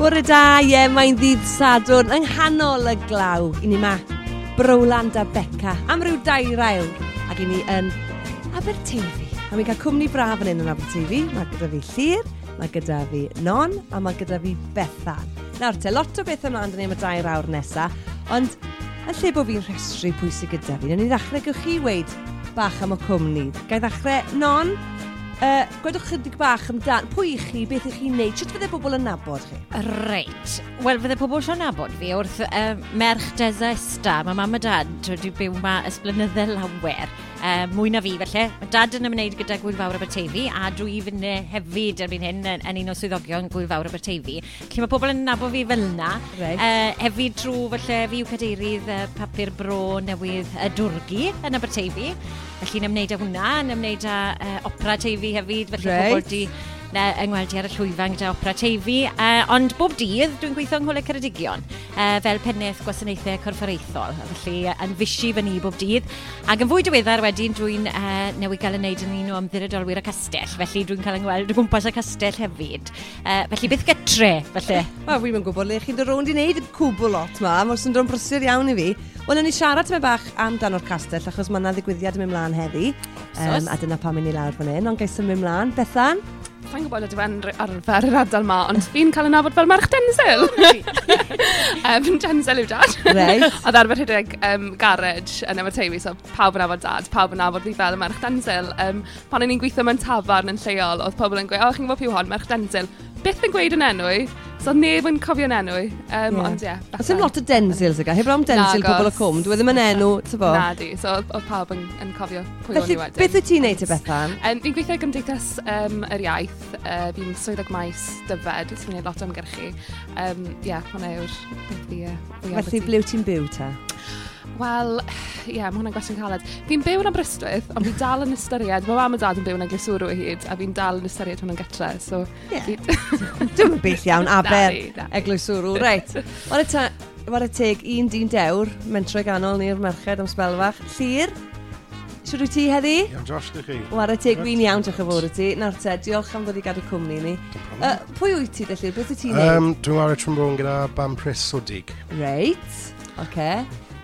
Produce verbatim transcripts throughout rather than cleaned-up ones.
Bore da, ie, mae'n ddydd Sadwrn yng nghanol y glaw. I ni ma Browland a Beca am ryw dair ail ac i ni yn Aberteifi. A mi'n cael cwmni braf yn un yn Aberteifi. Mae gyda fi Llyr, mae gyda fi Non a mae gyda fi Bethan. Nawr te, lot o beth ymlaen dyn ni am y dair awr nesaf, ond yn lle bod fi'n rhestru pwysig gyda fi, ni ddechrau gewch chi weid bach am y cwmni. Gai ddechrau Non? Uh, gwedwch chydig bach amdan, pwy i chi, beth i chi'n neud, sut fydde pobl yn nabod chi? Reit, wel fydde pobl siarad nabod fi wrth uh, merch Deza Esta, mae mam a dad wedi byw ma ysblynyddau lawer, uh, mwy na fi felly. Mae dad yn ymwneud gyda Gwyl Fawr Aberteifi a dwi fyny hefyd erbyn hyn yn, yn un o swyddogion Gwyl Fawr Aberteifi. Lle mae pobl yn nabod fi fel yna, right. uh, hefyd trwy felly fi yw cadeirydd uh, papur bro newydd y Dwrgi yn Aberteifi. Felly yn ymwneud â hwnna, yn ymwneud â uh, opera Teifi hefyd, felly right. Pobl di yngweldi ar y llwyfan gyda opera Teifi. Uh, ond bob dydd, dwi'n gweithio yng Ngholeg Ceredigion, uh, fel pennaeth gwasanaethau corfforaethol. Felly uh, yn fysi fy ni bob dydd. Ac yn fwy diweddar wedyn, dwi'n uh, newid gael yn neud yn un o ymddiriedolwyr y castell. Felly dwi'n cael yngweld o gwmpas y castell hefyd. Uh, felly byth getre, felly. Wel, fi'n gwybod le chi'n dod rownd i wneud y cwbl lot ma, mae'n syndrom brysur iawn i fi. Wel, ni siarad me bach amdano'r castell, achos mae yna ddigwyddiad yn mynd mlaen heddi. Um, a dyna pam mynd i lawr fan hyn, ond gael symud mlaen. Bethan? Fa'n gwybod ydw e'n arfer yr ardal ma, ond fi'n cael ei nabod fel Merch Denzil. um, Denzil yw dad. Right. Oedd arfer hydeg um, garage yn Aberteifi, so pawb yn nabod dad, pawb yn nabod fi fel y Merch Denzil. Um, pan o'n i'n gweithio mewn tafarn yn lleol, oedd pobl yn gweud, o, chi'n gwybod piw hon, Merch Denzil. Byth yn gweud yn enw, so neb yn cofio'n enw. Um, yeah. Ond ie. Yeah, Oes dim lot o Denzils yga, heb ram Denzil pobl o cwm, dwi ddim yn enw, ty bo? Na di, so oedd pawb yn, yn cofio pwy o'n i wedyn. Beth wyt ti'n neud y Bethan? Um, fi'n gweithio gymdeithas um, yr iaith, uh, fi'n swyddog maes dyfed, so fi'n neud lot o ymgyrchu. Um, ie, yeah, hwnna yw'r beth fi uh, Felly, ble wyt ti'n byw ta? Wel, ie, yeah, mae hwnna'n gwestiwn caled. Fi'n byw yn Aberystwyth, ond fi'n dal yn ystyried, mae mam a dad yn byw yn Eglwyswrw hyd, a fi'n dal yn ystyried hwnna'n gytre, so... Yeah. Dwi'n beth iawn, Aber, Eglwyswrw, reit. War y teg, un dyn dewr, mentro ganol ni'r merched am sbelfach. Llyr, siwr wyt ti heddi? Iawn, Josh, dy chi. War y teg, wy'n iawn, diolch yn fawr y ti. Nawr te, diolch am ddod i gadw cwmni ni. Uh, pwy wyt ti, Llyr? Beth wyt ti'n neud? Um, dwi'n war y trombone gyda Bam Pris o Dig. Reit, oce. Okay.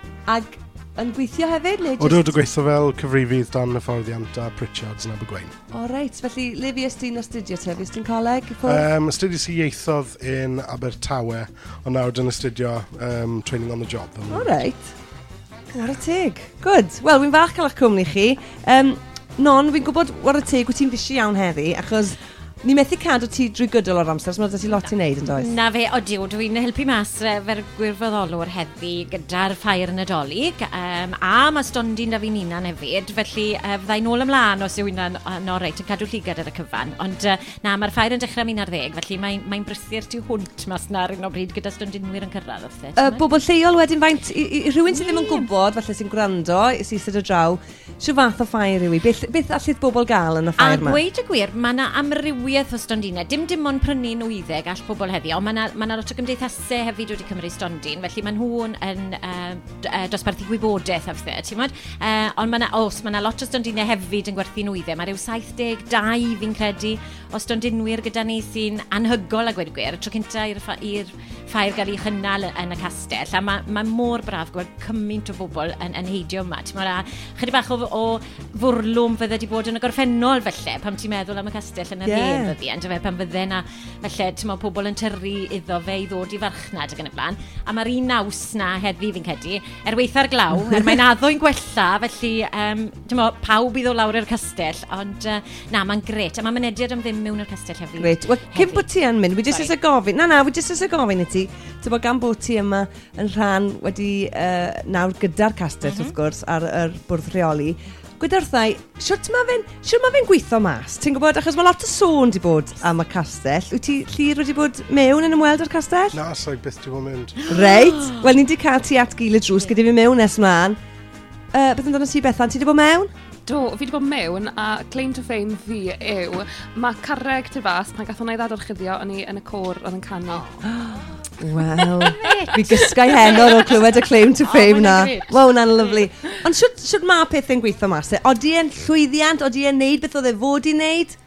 Ag yn gweithio hefyd? O, dwi'n gweithio fel cyfrifydd dan y fforddiant a Pritchards yn Abergwein. O, reit. Felly, le fi ysdyn astudio te? Fi ysdyn coleg? Um, astudio si ieithodd in Abertawe, ond nawr dyn astudio um, training on the job. O, reit. War y teg. Good. Wel, wy'n fach cael eich cwmni chi. Um, Non, wy'n gwybod war y teg wyt ti'n fysi iawn heddi, achos... Ni methu cadw ti drwy gydol o'r amser, mae'n dda ti lot i wneud yn does? Na fe, odiw, dwi'n helpu mas fer gwirfoddolwr heddi gyda'r ffair yn y dolyg, um, a mae stondin da fi'n unan hefyd, felly uh, fyddai nôl ymlaen os yw unan no reit yn cadw llygad ar y cyfan, ond uh, na, mae'r ffair yn dechrau un ar ddeg, felly mae'n mae brysur ti hwnt mas na ar un o bryd gyda stondinwyr yn cyrraedd wrth uh, Bobl lleol wedyn faint, i, i, rhywun sydd ddim yn gwybod, falle sy'n gwrando, sy'n sydd o draw, sy'n fath o ffair yw i, beth, beth allith bobl gael yn y ffair yma? A gweud y gwir, mae yna amrywiaeth o stondinau. Dim dim ond prynu nwyddau gall pobl heddi, ond mae yna ma lot o gymdeithasau hefyd wedi cymryd stondin, felly mae nhw'n yn uh, dosbarthu gwybodaeth af dde, ti'n modd? Uh, ond mae yna, os, mae yna lot o stondinau hefyd yn gwerthu nwyddau. Mae rhyw saith deg dau fi'n credu o stondinwyr gyda ni sy'n anhygol a gweud gwir, tro cynta i'r ffair gael ei chynnal yn y castell, a mae ma mor braf gweld cymaint o bobl yn, yn heidio yma. Ti'n modd, chydig bach o, o fwrlwm fydde di bod yn y gorffennol felly, pam ti'n meddwl am y castell yn y yeah. Hen fyddi, ond fe pan fydde na, felly, ti'n meddwl, pobl yn tyrru iddo fe i ddod i farchnad ac yn y blaen, a mae'r un naws na heddi fi'n cedi, er weitha'r glaw, er mae'n addo'n gwella, felly, um, ti'n meddwl, pawb i ddod lawr i'r castell, ond uh, na, mae'n gret, a mae mynediad am ddim mewn i'r castell hefyd. Gret, wel, cyn bod ti yn mynd, wy jyst ys y gofyn, na na, wy jyst ys y gofyn i ti, ti'n bod gan bod ti yma yn rhan wedi uh, nawr gyda'r castell, mm-hmm. wrth gwrs, ar yr bwrdd rheoli, Gwyd wrthai, siwrt mae fe'n ma fe gweithio mas? Ti'n gwybod, achos mae lot o sôn di bod am y castell. Wyt ti, Llyr, wedi bod mewn yn ymweld â'r castell? Na, so byth di bod mynd. Reit, wel ni'n di cael ti at gil y drws gyda fi mewn nes mlaen. Uh, beth yn dod o ti, Bethan, ti wedi bod mewn? Do, fi wedi bod mewn, a claim to fame fi yw, mae carreg tu fas, pan gath hwnna i ddadorchuddio, o'n i yn y cor oedd yn canu. Wel, fi gysgau henor o clywed y claim to fame na. Wow, na'n lyflu. Ond siwt ma pethau'n gweithio mas? Odi e'n llwyddiant? Odi e'n neud beth oedd e fod i neud?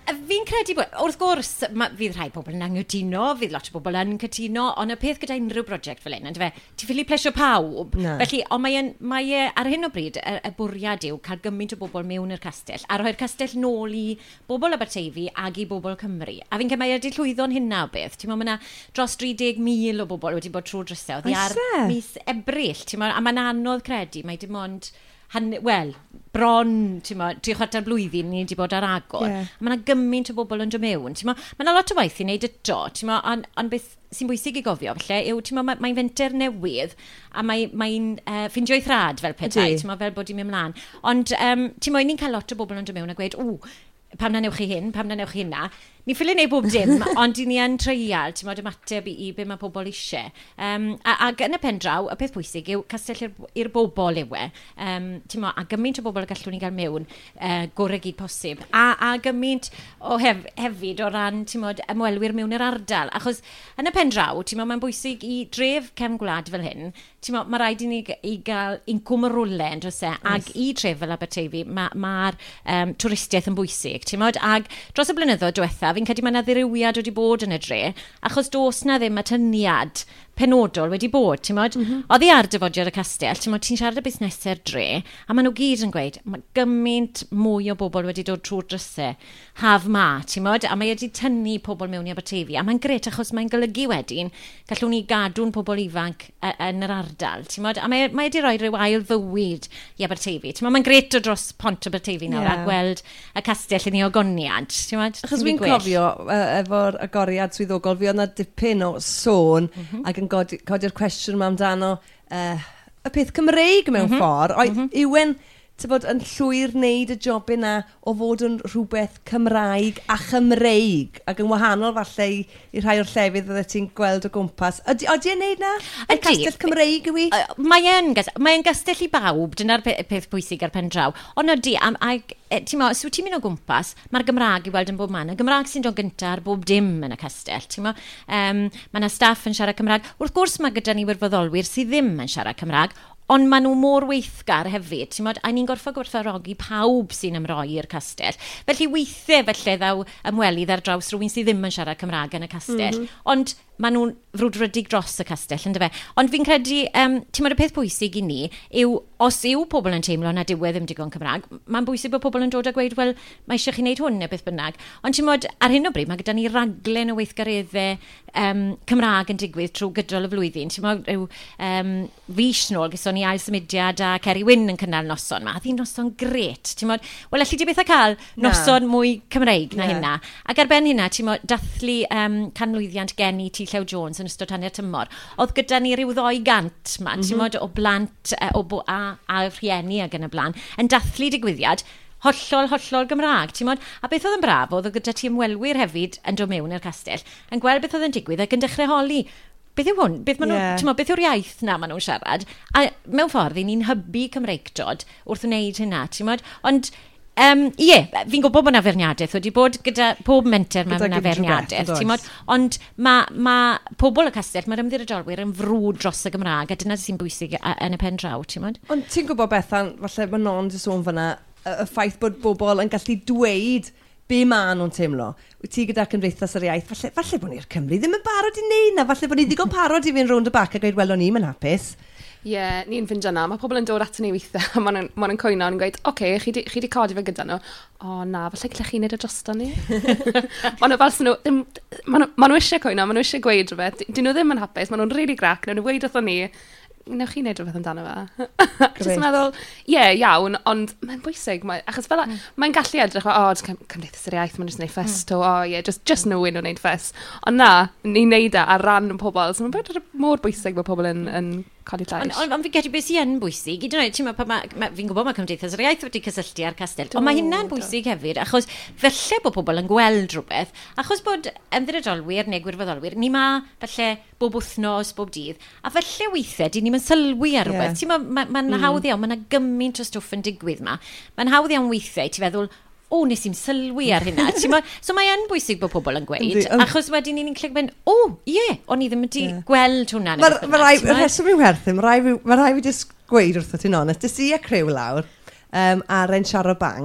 Fi'n credu bod, wrth gwrs, ma, fydd rhai pobl yn anghytuno, fydd lot o bobl yn cytuno, ond y peth gyda unrhyw brosiect fel un, fe, ti ffili plesio pawb. No. Felly, ond mae, mae e, ar hyn o bryd, y, y bwriad yw cael gymaint o bobl mewn i'r castell, a rhoi'r castell nôl i bobl Aberteifi ag i bobl Cymru. A fi'n cael wedi llwyddo'n hynna o beth. Ti'n meddwl, mae yna dros tri deg mil o bobl wedi bod trwy drysau. Oedd i ar mis Ebrill, ti'n meddwl, a mae'n anodd credu, mae dim ond... Wel, bron, ti'n mo, tri chwarter blwyddyn ni wedi bod ar agor. Yeah. Mae yna gymaint o bobl yn dod mewn. Mae yna lot o waith i wneud eto, ond on beth sy'n bwysig i gofio, felly, yw, ti'n mo, mae'n mae fenter newydd, a mae'n mae uh, ffindio ei thrad fel petai, ti'n mo, fel bod i'n mynd mlaen. Ond, um, ti'n mo, ni'n cael lot o bobl yn dod mewn a gweud, ww, pam na newch chi hyn, pam na newch chi hynna. Ni ffili neud bob dim, ond i ni yn treial, ti'n modd ymateb i, i be mae pobl eisiau. Um, a, ac yn y pen draw, y peth bwysig yw castell i'r bobl yw e. Um, ti'n modd, a gymaint o bobl y gallwn ni gael mewn, uh, gore gyd posib. A, a gymaint o hef, hefyd o ran, ti'n modd, ymwelwyr mewn i'r ardal. Achos yn y pen draw, ti'n modd, mae'n bwysig i dref cefn gwlad fel hyn. Ti'n modd, mae rhaid i ni i gael incwm o rwle, yn dros e, ag i tref fel Aberteifi, mae'r ma um, twristiaeth yn bwysig. Ti'n modd, ag dros y blynyddoedd diwethaf, fi'n credu mae yna ddirywiad wedi bod yn y dre, achos dos na ddim atyniad penodol wedi bod, ti'n modd? Mm-hmm. Oedd i ar dyfodiad y castell, ti'n modd, ti'n siarad y busnesau'r dre, a maen nhw gyd yn gweud, mae gymaint mwy o bobl wedi dod trwy'r drysau, haf ma, ti'n modd, a mae wedi tynnu pobl mewn i Aberteifi, a mae'n gret achos mae'n golygu wedyn, gallwn ni gadw'n pobl ifanc yn yr ardal, ti'n modd, a mae, mae wedi rhoi rhyw ail fywyd i Aberteifi, ti'n modd, mae'n gret o dros pont Aberteifi nawr, yeah. A gweld y castell yn ei ogoniad, ti'n modd? Achos fi'n cofio, uh, efo'r agoriad swyddogol, fi oedd na dipyn o sôn, mm-hmm. ac yn codi'r cwestiwn yma amdano uh, y peth Cymreig mewn mm-hmm. ffordd. Oed mm-hmm. ywen bod yn llwyr wneud y job yna o fod yn rhywbeth Cymraeg a Chymreig ac yn wahanol falle i, i rhai o'r llefydd oeddet ti'n gweld o gwmpas. Ydy e'n neud na? Yn castell Cymreig yw i? Uh, Mae'n mae gastell i bawb, dyna'r peth pwysig ar pen draw. Ond ydy, am, ag, ti'n mo, so ti'n mynd o gwmpas, mae'r Gymraeg i weld yn bob man. Y Gymraeg sy'n dod gyntaf ar bob dim yn y castell. Ti'n mo, um, mae yna staff yn siarad Cymraeg. Wrth gwrs mae gyda ni wirfoddolwyr sydd ddim yn siarad Cymraeg, ond maen nhw mor weithgar hefyd, ti'n modd, a ni'n gorfod gwerthfawrogi pawb sy'n ymroi i'r castell. Felly weithiau felly ddaw ymwelydd ar draws rhywun sydd ddim yn siarad Cymraeg yn y castell, mm-hmm. ond maen nhw'n frwdfrydig dros y castell, yn dyfe. Ond fi'n credu, um, ti'n modd y peth bwysig i ni, yw, os yw pobl yn teimlo na diwedd ddim digon Cymraeg, mae'n bwysig bod pobl yn dod a gweud, wel, mae eisiau chi wneud hwn neu beth bynnag. Ond ti'n modd, ar hyn o bryd, mae gyda ni raglen o weithgareddau um, Cymraeg yn digwydd trwy gydol y flwyddyn. Ti'n modd, yw, um, fis nôl, gyson ni ail symudiad a Ceri Wyn yn cynnal noson ma. A ddi'n noson gret. Ti'n modd, wel, allu di beth a cael noson mwy Cymreig na yeah. hynna. Ac ar ben hynna, ti'n modd, dathlu um, canlwyddiant geni T Llew Jones yn ystod hanner tymor. Oedd gyda ni ryw ddoi gant ma, mm-hmm. ti'n modd, o blant uh, o bo, a, a rhieni ag yn y blaen, yn dathlu digwyddiad hollol, hollol Gymraeg, ti'n modd? A beth oedd yn braf, oedd gyda ti ymwelwyr hefyd yn dod mewn i'r castell, yn gweld beth oedd yn digwydd ac yn dechrau holi. Beth yw hwn? Beth, yeah. nhw, beth yw'r iaith na maen nhw'n siarad? A mewn ffordd, ni'n hybu Cymreigdod wrth wneud hynna, ti'n modd? Ond Um, ie, yeah, fi'n gwybod bod yna ferniadaeth, wedi bod gyda pob menter mae yna ferniadaeth, ti'n modd, ond mae ma pobl y castell, mae'r ymddiriedolwyr yn frwd dros y Gymraeg, a dyna sy'n bwysig yn y pen draw, ti'n modd? Ond ti'n gwybod Bethan, falle mae non dy sôn fyna, y ffaith bod bobl yn gallu dweud be ma nhw'n teimlo. Wyt ti gyda Cymdeithas yr Iaith, falle, falle bod ni'r Cymru ddim yn barod i neud na, falle bod ni ddigon parod i fynd rownd y bac a gweud, wel, o'n i'm yn hapus. Ie, yeah, ni'n ffindio na. Mae pobl yn dod at ni weithio, a maen nhw'n cwyno yn gweud, oce, okay, chi wedi codi fe gyda nhw. O, na, falle gallech chi wneud y drosto ni. Maen nhw fel nhw, maen nhw eisiau cwyno, maen nhw eisiau gweud rhywbeth. Dyn nhw ddim yn hapus, maen nhw'n rili grac, nhw'n gweud wrtho ni, newch chi wneud rhywbeth amdano fe. Just meddwl, ie, yeah, iawn, ond mae'n bwysig, mae, achos fel, mm. mae'n gallu edrych, o, oh, Cymdeithas yr Iaith, mae'n just wneud ffest, mm. o, oh, ie, yeah, just, just nhw un o'n wneud ffest. Ond na, ni'n wneud e ar ran y pobl, so mae'n mor bwysig bod pobl yn, yn codi llais. Ond on, on, fi gedi beth sy'n bwysig, i dyn nhw, fi'n gwybod mae Cymdeithas yr Iaith wedi cysylltu ar castell, ond mae hynna'n bwysig hefyd, achos felly bod pobl yn gweld rhywbeth, achos bod ymddiriedolwyr neu gwirfoddolwyr, ni ma falle bob wythnos, bob dydd, a felly weithiau, di ni'n sylwi ar rhywbeth. Yeah. Ti'n ma, mae'n ma, mm. hawdd iawn, mae'n gymaint o stwff yn digwydd ma. Mae'n hawdd iawn weithiau, ti'n feddwl, o, nes i'n sylwi ar hynna. ma, so mae'n bwysig bod pobl yn gweud, achos wedyn ni'n clig mynd, o, ie, yeah, o'n i ddim wedi yeah. gweld hwnna. Mae rheswm i'w werthu, mae rai fi jyst gweud wrtho ti'n onest, dys i a crew lawr um, ar ein siaro bang,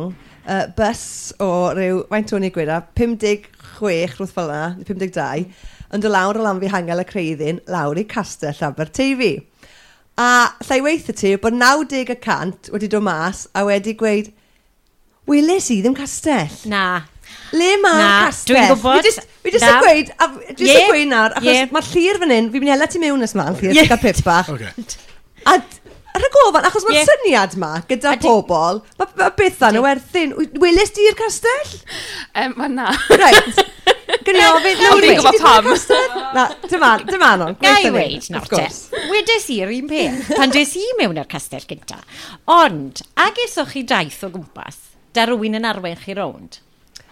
uh, bus o ryw, faint o'n i gweda, pum deg chwech rwth fel yna, pum deg dau, yn dod lawr o lan fi hangel y Creiddin, lawr i Castell Aberteifi. A llai weithio ti bod naw deg y cant wedi dod mas a wedi gweud, weles i ddim castell. Na. Le mae'r castell? Dwi'n gwybod. Fi jyst yn gweud, a jyst yn gweud nawr, achos yeah. mae'r llir fan hyn, fi fi'n hela ti mewn ys ma'n llir, yeah. Gael pip bach. Okay. A ar y gofan, achos mae'r yeah. syniad ma gyda pobl, mae ma Bethan yn werthyn. Weles di'r castell? Um, Mae na. Reit. Gynnu ofyn, nawr fi'n gwybod pam. Na, dyma, dyma non. Ga i weid nawr te. Wedes i'r un peth, pan des i mewn i'r castell gynta. Ond, ag esoch chi daith o gwmpas, da rwy'n yn arwen chi rownd?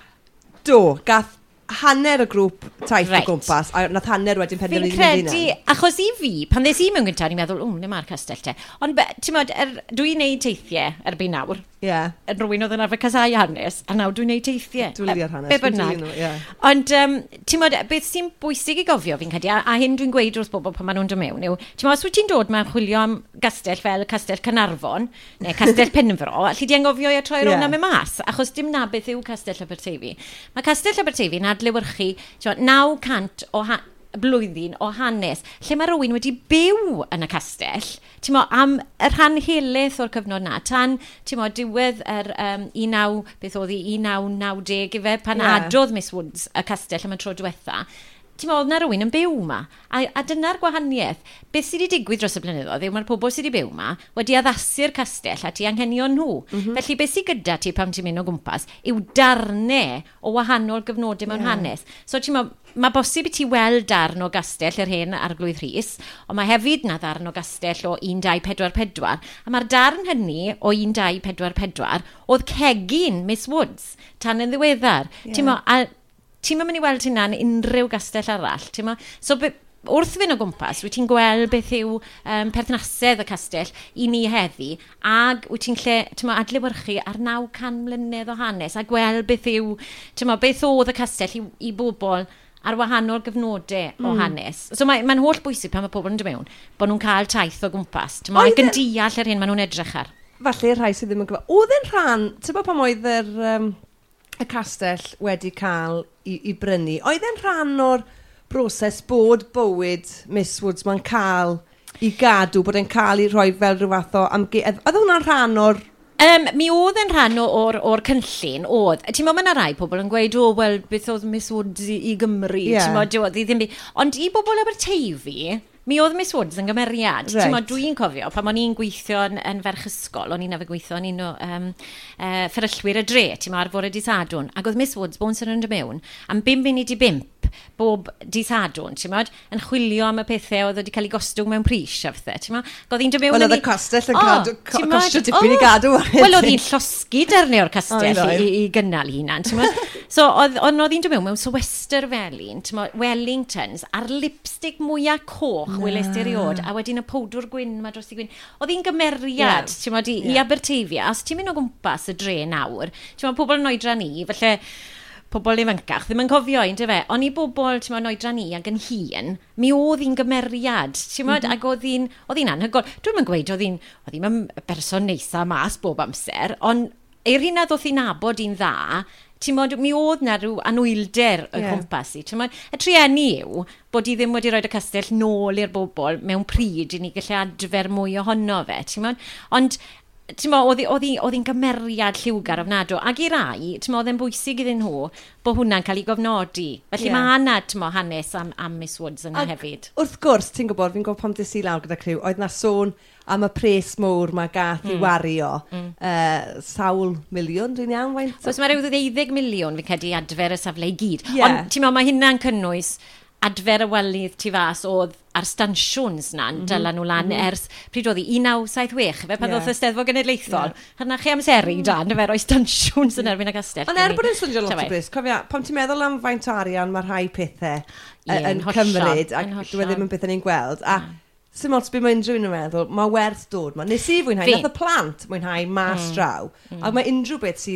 Do, gath hanner y grŵp taith right. o gwmpas, a nath hanner wedyn penderfynu fi'n credu, achos i fi, pan ddes i mewn gynta, ni'n meddwl, ww, ne mae'r castell te. Ond, ti'n modd, er, dwi'n neud teithiau erbyn nawr. Ie. Yeah. Rwy'n oedd yn arfer casau hanes, a nawr dwi'n neud teithiau. Dwi'n li'r hanes. Be bynnag. Yeah. Ond, um, ti'n modd, beth sy'n bwysig i gofio fi'n credu, a, a hyn dwi'n gweud wrth bobl pan maen nhw'n dod mewn, yw, ti'n modd, os wyt ti'n dod mewn chwilio am gastell fel Castell Carnarfon, neu Castell Penfro, allu di angofio i a troi rhwng am y mas, achos dim na beth yw Castell Aberteifi. Mae Castell Aberteifi yn adlewyrchu naw cant o ha blwyddyn o hanes, lle mae rhywun wedi byw yn y castell, ti'n mo, am y rhan heleth o'r cyfnod na, tan, ti'n mo, diwedd yr um, un naw, beth oedd i un naw naw deg i fe, pan yeah. adodd Miss Woods y castell am y tro diwetha, ti'n modd, na rhywun yn byw ma. A, a dyna'r gwahaniaeth. Beth sydd wedi digwydd dros y blynyddoedd yw mae'r pobl sydd wedi byw ma wedi addasu'r castell a ti anghenion nhw. Mm -hmm. Felly beth sydd gyda ti pam ti'n mynd o gwmpas yw darnau o wahanol gyfnodau mewn yeah. hanes. So ti'n modd, mae bosib i ti weld darn o gastell yr hyn Arglwydd Rhys, ond mae hefyd na darn o gastell o un dau pedwar pedwar, a mae'r darn hynny o un dau pedwar pedwar oedd cegin Miss Woods tan yn ddiweddar. Yeah. Ti'n mo, a ti'n mynd i weld hynna'n unrhyw gastell arall. Ti'n so, be, wrth fynd o gwmpas, wyt ti'n gweld beth yw um, perthnasedd y castell i ni heddi, ag wyt ti'n lle ma, adlewyrchu ar naw can mlynedd o hanes, a gweld beth yw, ma, beth oedd y castell i, i bobl ar wahanol gyfnodau mm. o hanes. So mae'n ma holl bwysig pan mae pobl yn dod mewn, bod nhw'n cael taith o gwmpas. Ti'n mynd yn deall yr hyn maen nhw'n edrych ar. Falle rhai sydd ddim yn gwybod. Oedd e'n rhan, ti'n bod pam oedd yr... Um, y castell wedi cael i, i brynu. Oedd e'n rhan o'r broses bod bywyd Miss Woods mae'n cael i gadw, bod e'n cael i rhoi fel rhyw fath o amgueddfa. Oedd hwnna'n rhan o'r... Um, mi oedd yn rhan o'r, or cynllun, oedd. Ti'n meddwl, mae yna rai pobl yn gweud, o, wel, beth oedd Miss Woods i, i Gymru. Yeah. Ti'n meddwl, ond i bobl Aberteifi, mi oedd Miss Woods yn gymeriad. Right. Ti'n dwi'n cofio, pan o'n i'n gweithio yn, yn ferch ysgol, o'n i'n efo gweithio, o'n i'n um, uh, fferyllwyr y dre, ti'n ar fore di Sadwn, ac oedd Miss Woods, bo'n sy'n yn mewn, am bum munud i bimp, bob di Sadwn, ti'n modd, yn chwilio am y pethau oedd wedi cael ei gostwng mewn pris, a fethau, ti'n modd, oedd hi'n dod mewn... Wel, oedd y castell yn cadw, costio tipyn i gadw. Wel, oedd hi'n llosgu darnau o'r castell i, i gynnal hunan, ti'n modd. So, oedd hi'n dod mewn mewn Sylwester Felin, ti'n modd, Wellingtons, a'r lipstick mwyaf coch, weles ti eriod, a wedyn y powdwr gwyn, mae dros i gwyn. Oedd hi'n gymeriad, ti'n modd, i, yeah. i Aberteifi, a os ti'n mynd o gwmpas y dre nawr, ti'n modd, pobl yn oedran ni, felly... pobl ifancach, ddim yn cofio un, fe. Ond i bobl, ti'n meddwl, oedran ni ac yn hun, mi oedd hi'n gymeriad, ti'n meddwl, mm -hmm. ac oedd hi'n, oedd hi'n anhygol. Dwi'n mynd gweud, oedd hi'n, oedd hi'n berson neisa mas bob amser, ond eir hynna oedd hi'n nabod hi'n dda, ti'n meddwl, mi oedd na rhyw anwylder y yeah. cwmpas i. Ti'n meddwl, y trienni yw bod hi ddim wedi rhoi y castell nôl i'r bobl mewn pryd i ni gallu adfer mwy ohono fe, ti'n meddwl. Ond, ti'n mo, oedd hi'n gymeriad lliwgar ofnadw. Ac i rai, ti'n mo, oedd e'n bwysig iddyn nhw bod hwnna'n cael ei gofnodi. Felly yeah. mae hana, ti'n mo, hanes am, am Miss Woods yna hefyd. Wrth gwrs, ti'n gwybod, fi'n gwybod pam ddys i lawr gyda criw, oedd na sôn am y pres mwr mae gath mm. i wario. Mm. Uh, sawl miliwn, dwi'n iawn, faint? Os mae rhyw ddeuddeg miliwn fi'n cedi adfer y safle i gyd. Yeah. Ond, ti'n mo, mae hynna'n cynnwys adfer y welydd tu fas oedd ar stansiwns na'n mm -hmm. dylan nhw lan mm -hmm. ers pryd oedd hi un naw saith chwech fe pan yeah. oedd y Steddfod Genedlaethol yeah. hynna chi amseru mm. dan fe roi stansiwns yn erbyn y castell. Ond er bod yn swnio lot o bris, cofia, pam ti'n meddwl am faint o arian mae rhai pethau yeah, yn cymryd ac dwi ddim yn beth yn ein gweld a yeah. sy'n mots byd mae unrhyw un yn meddwl mae werth dod ma. Nes i fwynhau, nath y plant mwynhau mas mm. draw mm. a mae unrhyw beth sydd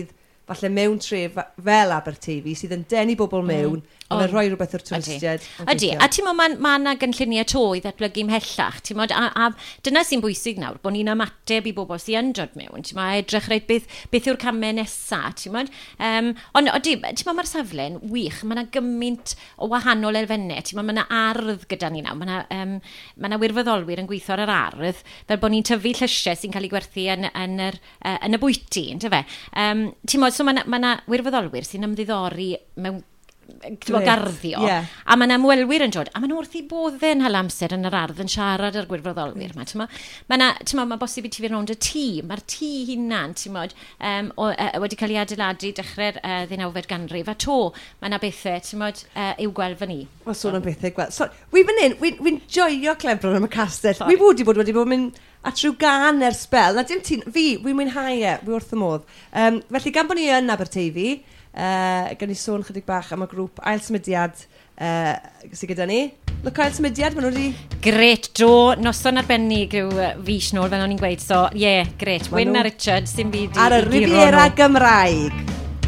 falle mewn tref fel Aberteifi sydd yn denu bobl mewn, mm. Ond rhoi rhywbeth o'r twristiaid. Ydy, a ti'n modd, mae ma yna gynlluniau to i ddatblygu mhellach, ti'n modd, a, a dyna sy'n bwysig nawr, bod ni'n ymateb i bobl sy'n dod mewn, ti'n modd, edrych rhaid beth, beth yw'r camau nesaf, ti'n modd. Um, ond, odi, ti'n modd, mae'r safle'n wych, mae yna gymaint o wahanol elfennau, ti'n modd, mae yna ardd gyda ni nawr, mae yna, um, ma yna wirfoddolwyr yn gweithio ar yr ardd, fel bod ni'n tyfu llysiau sy'n cael ei gwerthu yn, yn, yr, uh, yn y bwyty, yn tyfe. Um, ti'n modd, so mae yna wirfoddolwyr sy'n ymddiddori mewn garddio, yeah. A mae yna ymwelwyr yn dod, a mae nhw wrth i bodde yn hal amser yn yr ardd yn siarad ar gwirfoddolwyr. Mm. Mae yna, mae bosib i ti fynd rownd y tŷ, mae'r tŷ hunan, ti'n modd, um, o, uh, wedi cael ei adeiladu dechrau'r uh, ddeunawfed ganrif, a to, mae yna bethau, ti'n modd, uh, i'w gweld fan ni. Mae sôn am bethau gweld. So, wi fan hyn, wi'n wi joio Clebron am y castell. Wi wedi bod wedi bod mynd at rhyw gan er spel. Na dim ti'n, fi, wi'n mwynhau e, wi wrth y modd. Um, felly, gan bod ni yn Aberteifi, Uh, gan ni sôn chydig bach am y grŵp Ail Symudiad uh, sydd gyda ni. Look, Ail Symudiad, maen nhw wedi... Gret, do, noson arbennig yw uh, fis nôl, fel o'n i'n gweud. So, ie, yeah, gret. Wyn a Richard, sy'n byd i ar y Riviera Gymraeg.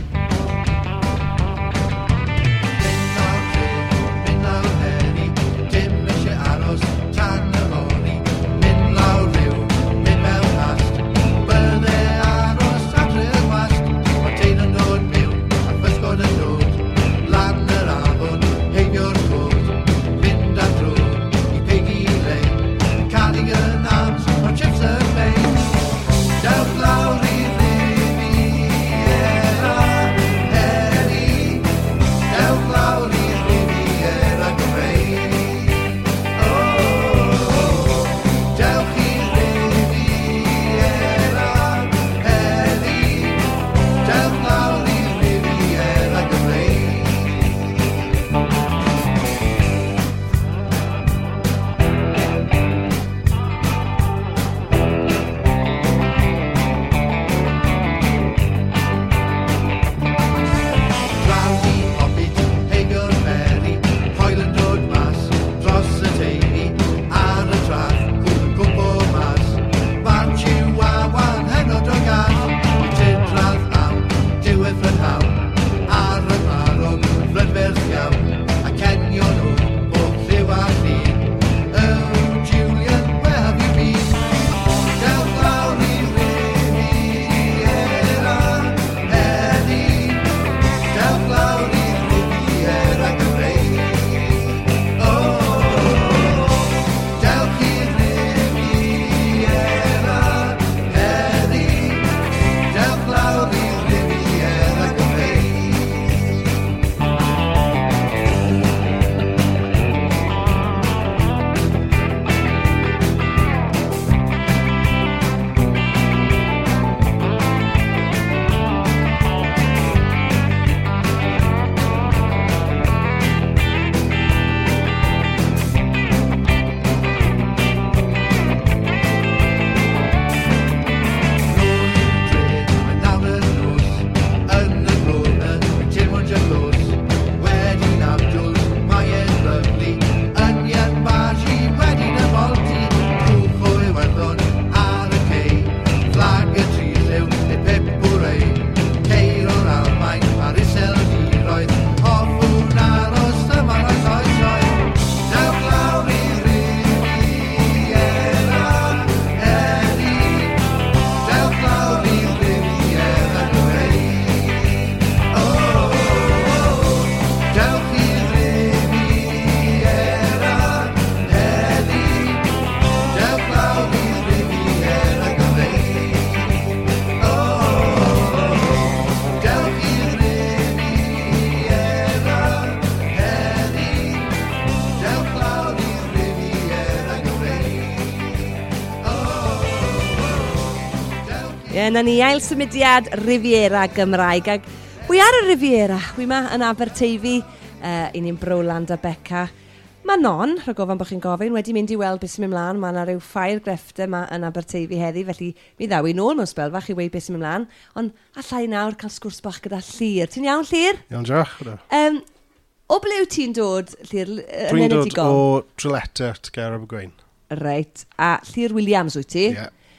Ie, na ni Ail Symudiad Riviera Gymraeg. Ag wi ar y Riviera, wi ma yn Aberteifi, uh, i ni'n Browland a Beca. Mae non, rhaid gofyn bod chi'n gofyn, wedi mynd i weld beth sy'n mynd mlaen. Mae yna rhyw ffair greffte yma yn Aberteifi heddi, felly mi ddaw i nôl mewn spel fach i weid beth sy'n mynd mlaen. Ond allai nawr cael sgwrs bach gyda Llyr. Ti'n iawn, Llyr? Iawn, diolch. Um, o ble wyt ti'n dod, Llyr? Dwi'n dod o Dryleta, Tger Abergwein. Reit, a Llyr Williams wyt ti? Ie. Yeah.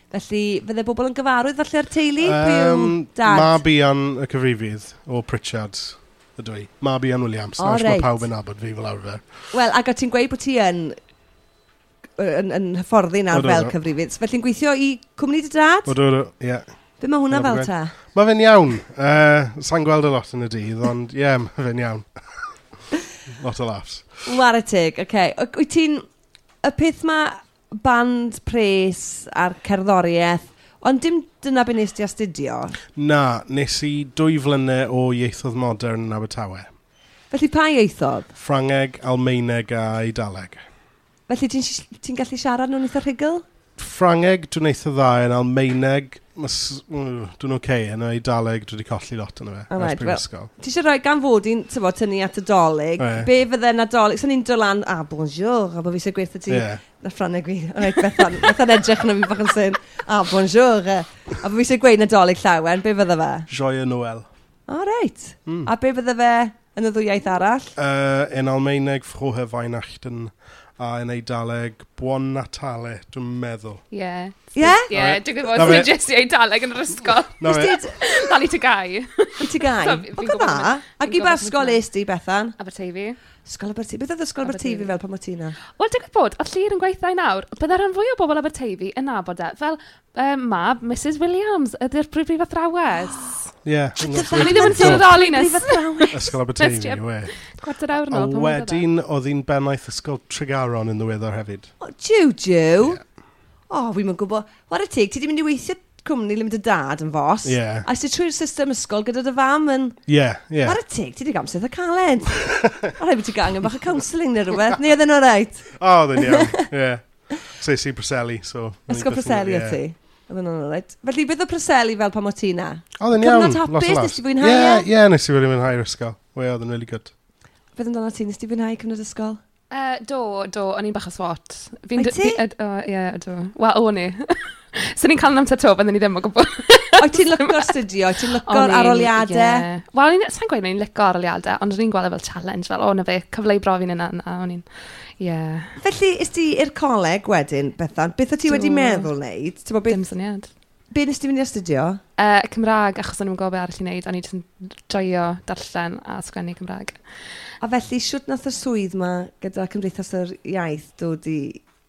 Felly, fydde bobl yn gyfarwydd falle ar teulu? Um, dad? Mab Ian y cyfrifydd o Pritchard, ydw i. Mab Ian Williams. O, Nawr reit. mae pawb yn abod fi fel arfer. Wel, ac o ti'n gweud bod ti yn yn, yn hyfforddi nawr Odo, fel odo. cyfrifydd. Felly'n gweithio i cwmni dy dad? Odo, odo, ie. Be mae hwnna Odo, fel odo. ta? Mae fe'n iawn. Uh, Sa'n gweld y lot yn y dydd, ond ie, yeah, mae fe'n iawn. Lot o laughs. War y tig, oce. Okay. Wyt ti'n... Y peth mae band pres a'r cerddoriaeth, ond dim dyna be nes ti astudio? Na, nes i dwy flynau o ieithoedd modern yn Abertawe. Felly pa ieithodd? Ffrangeg, Almaeneg a Eidaleg. Felly ti'n ti gallu siarad nhw'n eitha rhugl? Ffrangeg, dwi'n eitha dda yn Almaeneg. Mm, dwi'n oce, okay, yn Eidaleg, dwi wedi colli lot yn y fe. Alright, ers prifysgol. Ti eisiau rhoi gan fod i'n tynnu at y dolyg, Ie. be fydde nadolig, sa'n ni'n dod lan, ah, bonjour, a bod fi eisiau gweithio ti, Ie. na Ffrangeg fi, alright, Bethan, Bethan edrych na fi bach yn syn, ah, bonjour, e. A bod fi eisiau gweud nadolig llawen, be fydde fe? Joyeux Noël. O, oh, reit. Mm. A be fydde fe yn y ddwy iaith arall? Uh, yn Almaeneg, Frohe Weihnachten, a yn Eidaleg, Buon Natale, dwi'n meddwl. Ie. Ie? Ie, dwi'n gwybod Na bod fe. sy'n jyst i Eidaleg yn yr ysgol. Na fe, Dal i ty gau. I ti gai? So, O, fi'n go gwbod dda. hwnna. Ac Fi'n i ba gwbod ysgol hwnna. es ti, Bethan? Aberteifi. Ysgol Aberteifi. Beth oedd ysgol Aberteifi Aberteifi. fel pan o ti na? Wel, dwi'n gwybod, o llir yn gweithio i nawr, bydde rhan fwy o bobl Aberteifi yn nabod e. Fel um, mab, Missus Williams, ydy'r brif athrawes. ie. O'n i ddim yn sylweddoli nes. Ysgol Aberteifi, Nes ti- we. Chwarter awr A nôl. pan oedd e. wedyn, oedd hi'n bennaeth ysgol Tregaron yn ddiweddar hefyd. O, Jiw, jiw. O, fi'n mynd gwybod. War y tig, ti di mynd i weithio cwmni le mynd y dad yn fos. Ie. A ti trwy'r system ysgol gyda dy fam yn... Ie, ie. War y tig, ti di gamsydd y caled. O, rhaid bod ti gangen bach o counselling neu rhywbeth. Neu oedd yn oreit? O, oedd yn iawn, ie. Ses i Preseli, so... Ysgol Preseli oedd ti? Oedd yn oreit. Felly, beth o Preseli fel pan o ti na? Oedd yn iawn. Cyfnod lot o hapus, laughs. nes ti fwynhau Ie, e? ie, nes i wedi mwynhau'r ysgol. We, oedd yn really good. Beth amdano ti, nes ti fwynhau cyfnod ysgol? Uh, do, do, o'n i'n bach o swat. Wyt ti? Ie, do. Wel, o'n i. So ni'n cael yn amser to, bydden ni ddim o gwbl. Oed ti'n lyco'r studio? Oed ti'n lyco'r aroliadau? Ie. Wel, sa'n gweud o'n i'n licio aroliadau, ond o'n i'n gweld e fel challenge, fel, o, na fe, cyfle i brofi'n yna, a o'n i'n, ie. Felly, is ti i'r coleg wedyn, Bethan? Beth o ti Do. wedi meddwl wneud? Ti'n bod Dim beth- syniad. Be nes ti fynd i astudio? Uh, Cymraeg, achos o'n i'n gwybod be arall i wneud, o'n i'n joio darllen a sgwennu Cymraeg. A felly, siwt nath y swydd ma gyda Cymdeithas yr Iaith dod i...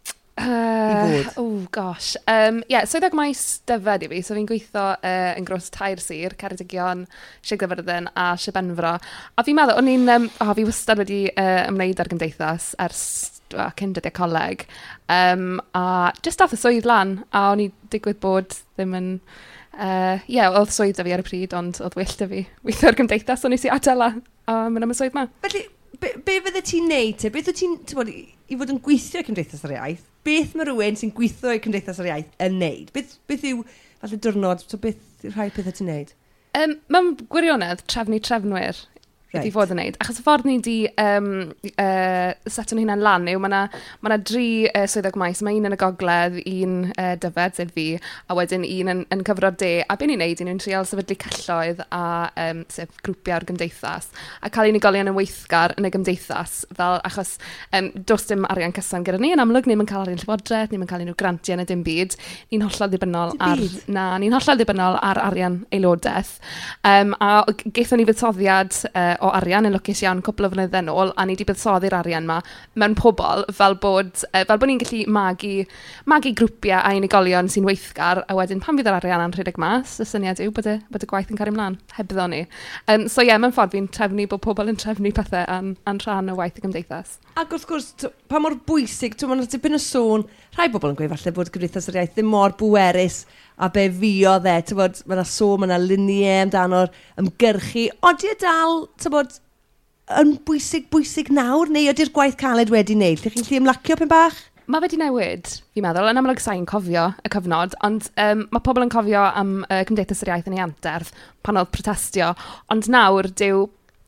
Uh, fod? oh, gosh. Um, yeah, swyddog maes dyfed i fi, so fi'n gweithio uh, yn gros tair sir, Ceredigion, Sir Gyfyrddin a Sir Benfro. A fi'n meddwl, o'n i'n, um, oh, fi wastad wedi uh, ymwneud â'r gymdeithas ers uh, cyn dyddiau coleg. Um, a just dath y swydd lan, a o'n i digwydd bod ddim yn... Ie, uh, yeah, oedd swydd da fi ar y pryd, ond oedd well da fi weithio'r gymdeithas, o'n i si adael a, a mynd am y swydd ma. Felly, be, be fydde ti'n neud te? Beth o ti'n, ti'n bod, i, i fod yn gweithio i Cymdeithas yr Iaith? Beth mae rhywun sy'n gweithio i Cymdeithas yr Iaith yn neud? Beth, beth yw, falle diwrnod, so beth yw'r rhai pethau ti'n neud? Um, Mae'n gwirionedd trefnu trefnwyr Reit. ydi fod yn neud. Achos y ffordd ni di um, uh, setio'n hynna'n lan yw, mae yna ma dri uh, swyddog maes. Mae un yn y gogledd, un uh, dyfed, sef fi, a wedyn un yn, yn cyfrod de. A be'n ni'n neud, ni'n trial sefydlu celloedd a um, sef grwpiau'r gymdeithas. A cael unigolion yn weithgar yn y gymdeithas. Fel, achos um, dos dim arian cyson gyda ni, yn amlwg ni'n cael arian llywodraeth, ni'n cael unrhyw grantiau yn y dim byd. Ni'n hollol ddibynnol Dim ar... byd? Na, ni'n hollol ddibynnol ar arian aelodaeth. Um, a geithon ni fuddsoddiad uh, o arian yn lwcus iawn cwpl o flynyddoedd yn ôl, a ni wedi buddsoddi'r arian yma mewn pobl fel bod, uh, fel bod ni'n gallu magu, magu grwpiau a unigolion sy'n weithgar, a wedyn pan fydd yr arian yn rhedeg mas, y syniad yw bod y, bod y gwaith yn cario ymlaen, hebddo ni. Um, so ie, yeah, mewn ffordd fi'n trefnu bod pobl yn trefnu pethau an, an rhan o waith y gymdeithas. Ac wrth gwrs, t- pa mor bwysig, ti'n mynd tipyn o sôn, rhai bobl yn gweud falle bod Cymdeithas yr Iaith ddim mor bwerus a be fiodd e, ti'n bod, mae yna sôn, mae yna luniau amdano'r ymgyrchu. Odi e dal, ti'n bod, yn bwysig, bwysig nawr, neu ydy'r gwaith caled wedi wneud? Lle chi'n lli ymlacio pen bach? Mae wedi newid, fi'n meddwl, yn amlwg sa'n cofio y cyfnod, ond um, mae pobl yn cofio am uh, Cymdeithas yr Iaith yn ei anterth pan oedd protestio, ond nawr dyw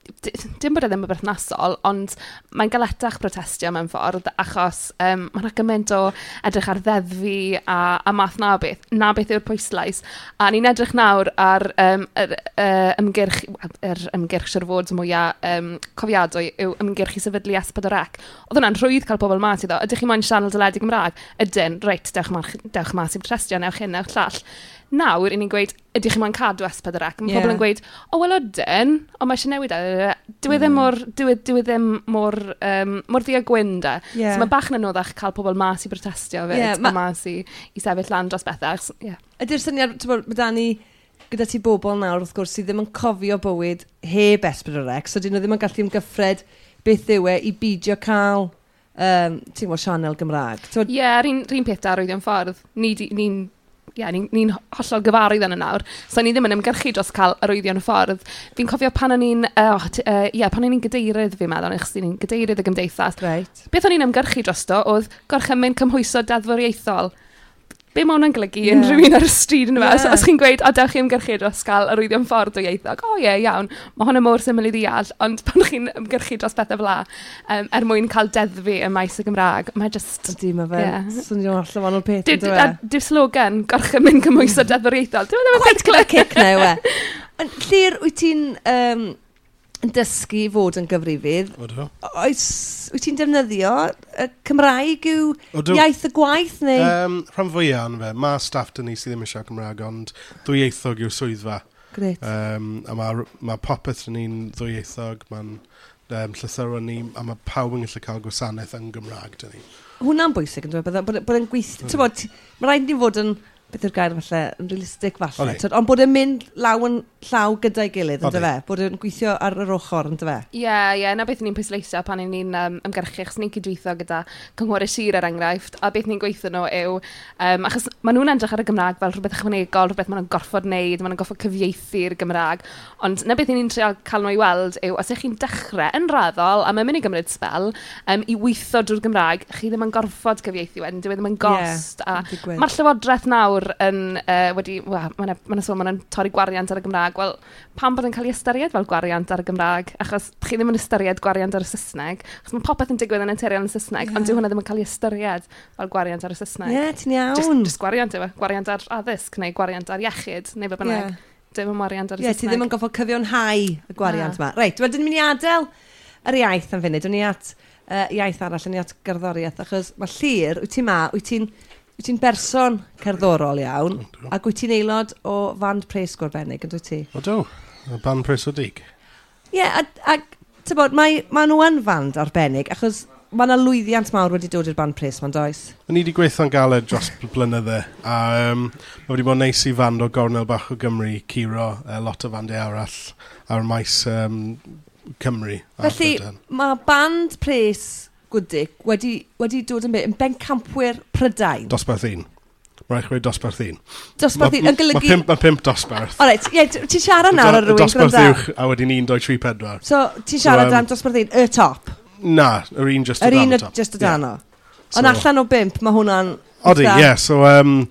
dim bod e ddim yn berthnasol, ond mae'n galetach protestio mewn ffordd, achos um, mae'n gymaint o edrych ar ddeddfu a, a math na beth, na beth yw'r pwyslais. A ni'n edrych nawr ar um, yr, uh, ymgyrch, yr ymgyrch siwr fod mwyaf um, cofiadwy yw ymgyrchu sefydlu S four C. Oedd hwnna'n rhwydd cael pobl mas iddo. Ydych chi'n moyn sianel dyledig Gymraeg? Ydyn, reit, dewch mas, dewch mas i protestio, newch hyn, newch llall. Nawr, ni'n gweud, ydych chi'n moyn cadw S four C? Mae yeah. pobl yn gweud, o, wel ydyn, ond mae eisiau newid e. Dwi ddim mor, dwi, dwi ddim mor, um, mor ddi a gwyn da. Yeah. So mae bach yn anoddach cael pobl mas i protestio fyd, yeah, ma... mas i, i sefyll lan dros bethau. Yeah. Ydy'r syniad, ti'n bod, da ni, gyda ti bobl nawr, wrth gwrs, sydd ddim yn cofio bywyd heb S four C, so dyn nhw ddim yn gallu ymgyffred beth yw e i beidio cael, um, ti'n gwybod, sianel Gymraeg. Ie, yeah, rhan peth da rwydd yn ffordd. Ni'n ni, yeah, ni'n ni hollol gyfarwydd yn y nawr, so ni ddim yn ymgyrchu dros cael arwyddion y ffordd. Fi'n cofio pan o'n i'n, uh, uh, yeah, pan o'n i'n gadeirydd fi'n meddwl, achos ni'n gadeirydd y gymdeithas. Right. Beth o'n i'n ymgyrchu drosto oedd gorchymyn cymhwyso deddfwriaethol. Be mae hwnna'n golygu yeah. yn rhywun ar y stryd yn y fe? Yeah. So, os chi'n gweud, o, dewch chi ymgyrchu dros gael arwyddion ffordd o ieithog, o ie, yeah, iawn, mae hwnna mor syml i ddeall, ond pan chi'n ymgyrchu dros bethau fel la, um, er mwyn cael deddfu y maes y Gymraeg, mae just... Ydy, mae fe, yeah. swnio'n allan fan o'r peth, yn dweud. Dyw slogan, gorchymyn cymhwyso deddfwriaethol, dyw ddim yn peth clic. Cic na yw e. Llyr, wyt ti'n um, yn dysgu fod yn gyfrifydd? Oeddo. Oes, wyt ti'n defnyddio y Cymraeg yw Oeddo. Iaith y gwaith neu? Um, rhan fwyaf yn fe. Mae staff dyn ni sydd ddim eisiau Cymraeg, ond ddwyieithog yw'r swyddfa. Gret. Um, a mae ma popeth yn ni'n ddwyieithog, mae'n um, llythyron ni, a mae pawb yn gallu cael gwasanaeth yn Gymraeg dyn ni. Hwna'n bwysig yn dweud, bod, bod e'n gweithio. Mm. Mae rhaid ni fod yn... beth yw'r gair falle, yn realistig falle. Tyd, ond bod e'n mynd law yn llaw gyda'i gilydd, yn dyfe? Bod e'n gweithio ar yr ochr, yn dyfe? Ie, yeah, ie, yeah, na beth ni'n pwysleisio pan ni'n um, ymgyrchu, achos ni'n cydweithio gyda cynghorydd sir er enghraifft, a beth ni'n gweithio nhw yw, um, achos maen nhw'n edrych ar y Gymraeg fel rhywbeth ychwanegol, rhywbeth maen nhw'n gorfod wneud, maen nhw'n gorfod cyfieithu'r Gymraeg, ond na beth ni'n trial cael nhw i weld yw, os ych chi'n dechrau yn raddol, a mae'n mynd i gymryd spel, um, i weithio drwy'r Gymraeg, chi ddim yn gorfod cyfieithu wedyn, dyw e ddim yn gost, yeah, a mae'r llywodraeth nawr yn uh, wedi, well, mae'n ma sôn ma'n torri gwariant ar y Gymraeg. Wel, pam bod yn cael ei ystyried fel gwariant ar y Gymraeg? Achos chi ddim yn ystyried gwariant ar y Saesneg. Achos mae popeth yn digwydd yn naturiol yn Saesneg, yeah. ond dyw hwnna ddim yn cael ei ystyried fel gwariant ar y Saesneg. Ie, yeah, ti'n iawn. Just, just gwariant yw e. Gwariant ar addysg, neu gwariant ar iechyd, neu be bynnag. Yeah. Dim yn gwariant ar y yeah, Saesneg. Ie, ti ddim yn goffod cyfiawnhau y gwariant yma. Yeah. Reit, wedyn ni'n mynd i adael yr iaith am funud. Dwi'n ni at uh, iaith arall, yn ni at gerddoriaeth, achos mae Llyr, wyt ti ma, wyt ti'n Wyt ti'n berson cerddorol iawn, ac wyt ti'n aelod o Fand Pres Gorbennig, yn dwi ti? O do, Band Pres o Dig. Ie, yeah, a, a tybod, mae, mae nhw yn fand arbennig, achos mae yna lwyddiant mawr wedi dod i'r Band Pres, mae'n does? Ni wedi gweithio'n galed dros blynydde, a um, mae wedi bod neis i fand o Gornel Bach o Gymru, Ciro, uh, lot o fandau arall ar maes um, Cymru. Felly, mae Band Pres Gwdig wedi, wedi dod yn byd yn bencampwyr Prydain. Dosbarth un. Mae'n rhaid dosbarth un. Dosbarth un, yn golygu... Mae pimp, ma pimp dosbarth. O reit, ie, ti'n siarad nawr ar rhywun dosbarth uwch, a wedyn un, doi, tri, pedwar. So, ti'n siarad so, um, am dosbarth un, y top? Na, yr un just o dan o top. Yr un just o dan o. Ond allan o bimp, mae hwnna'n... Odi, ie, yeah, so... Um,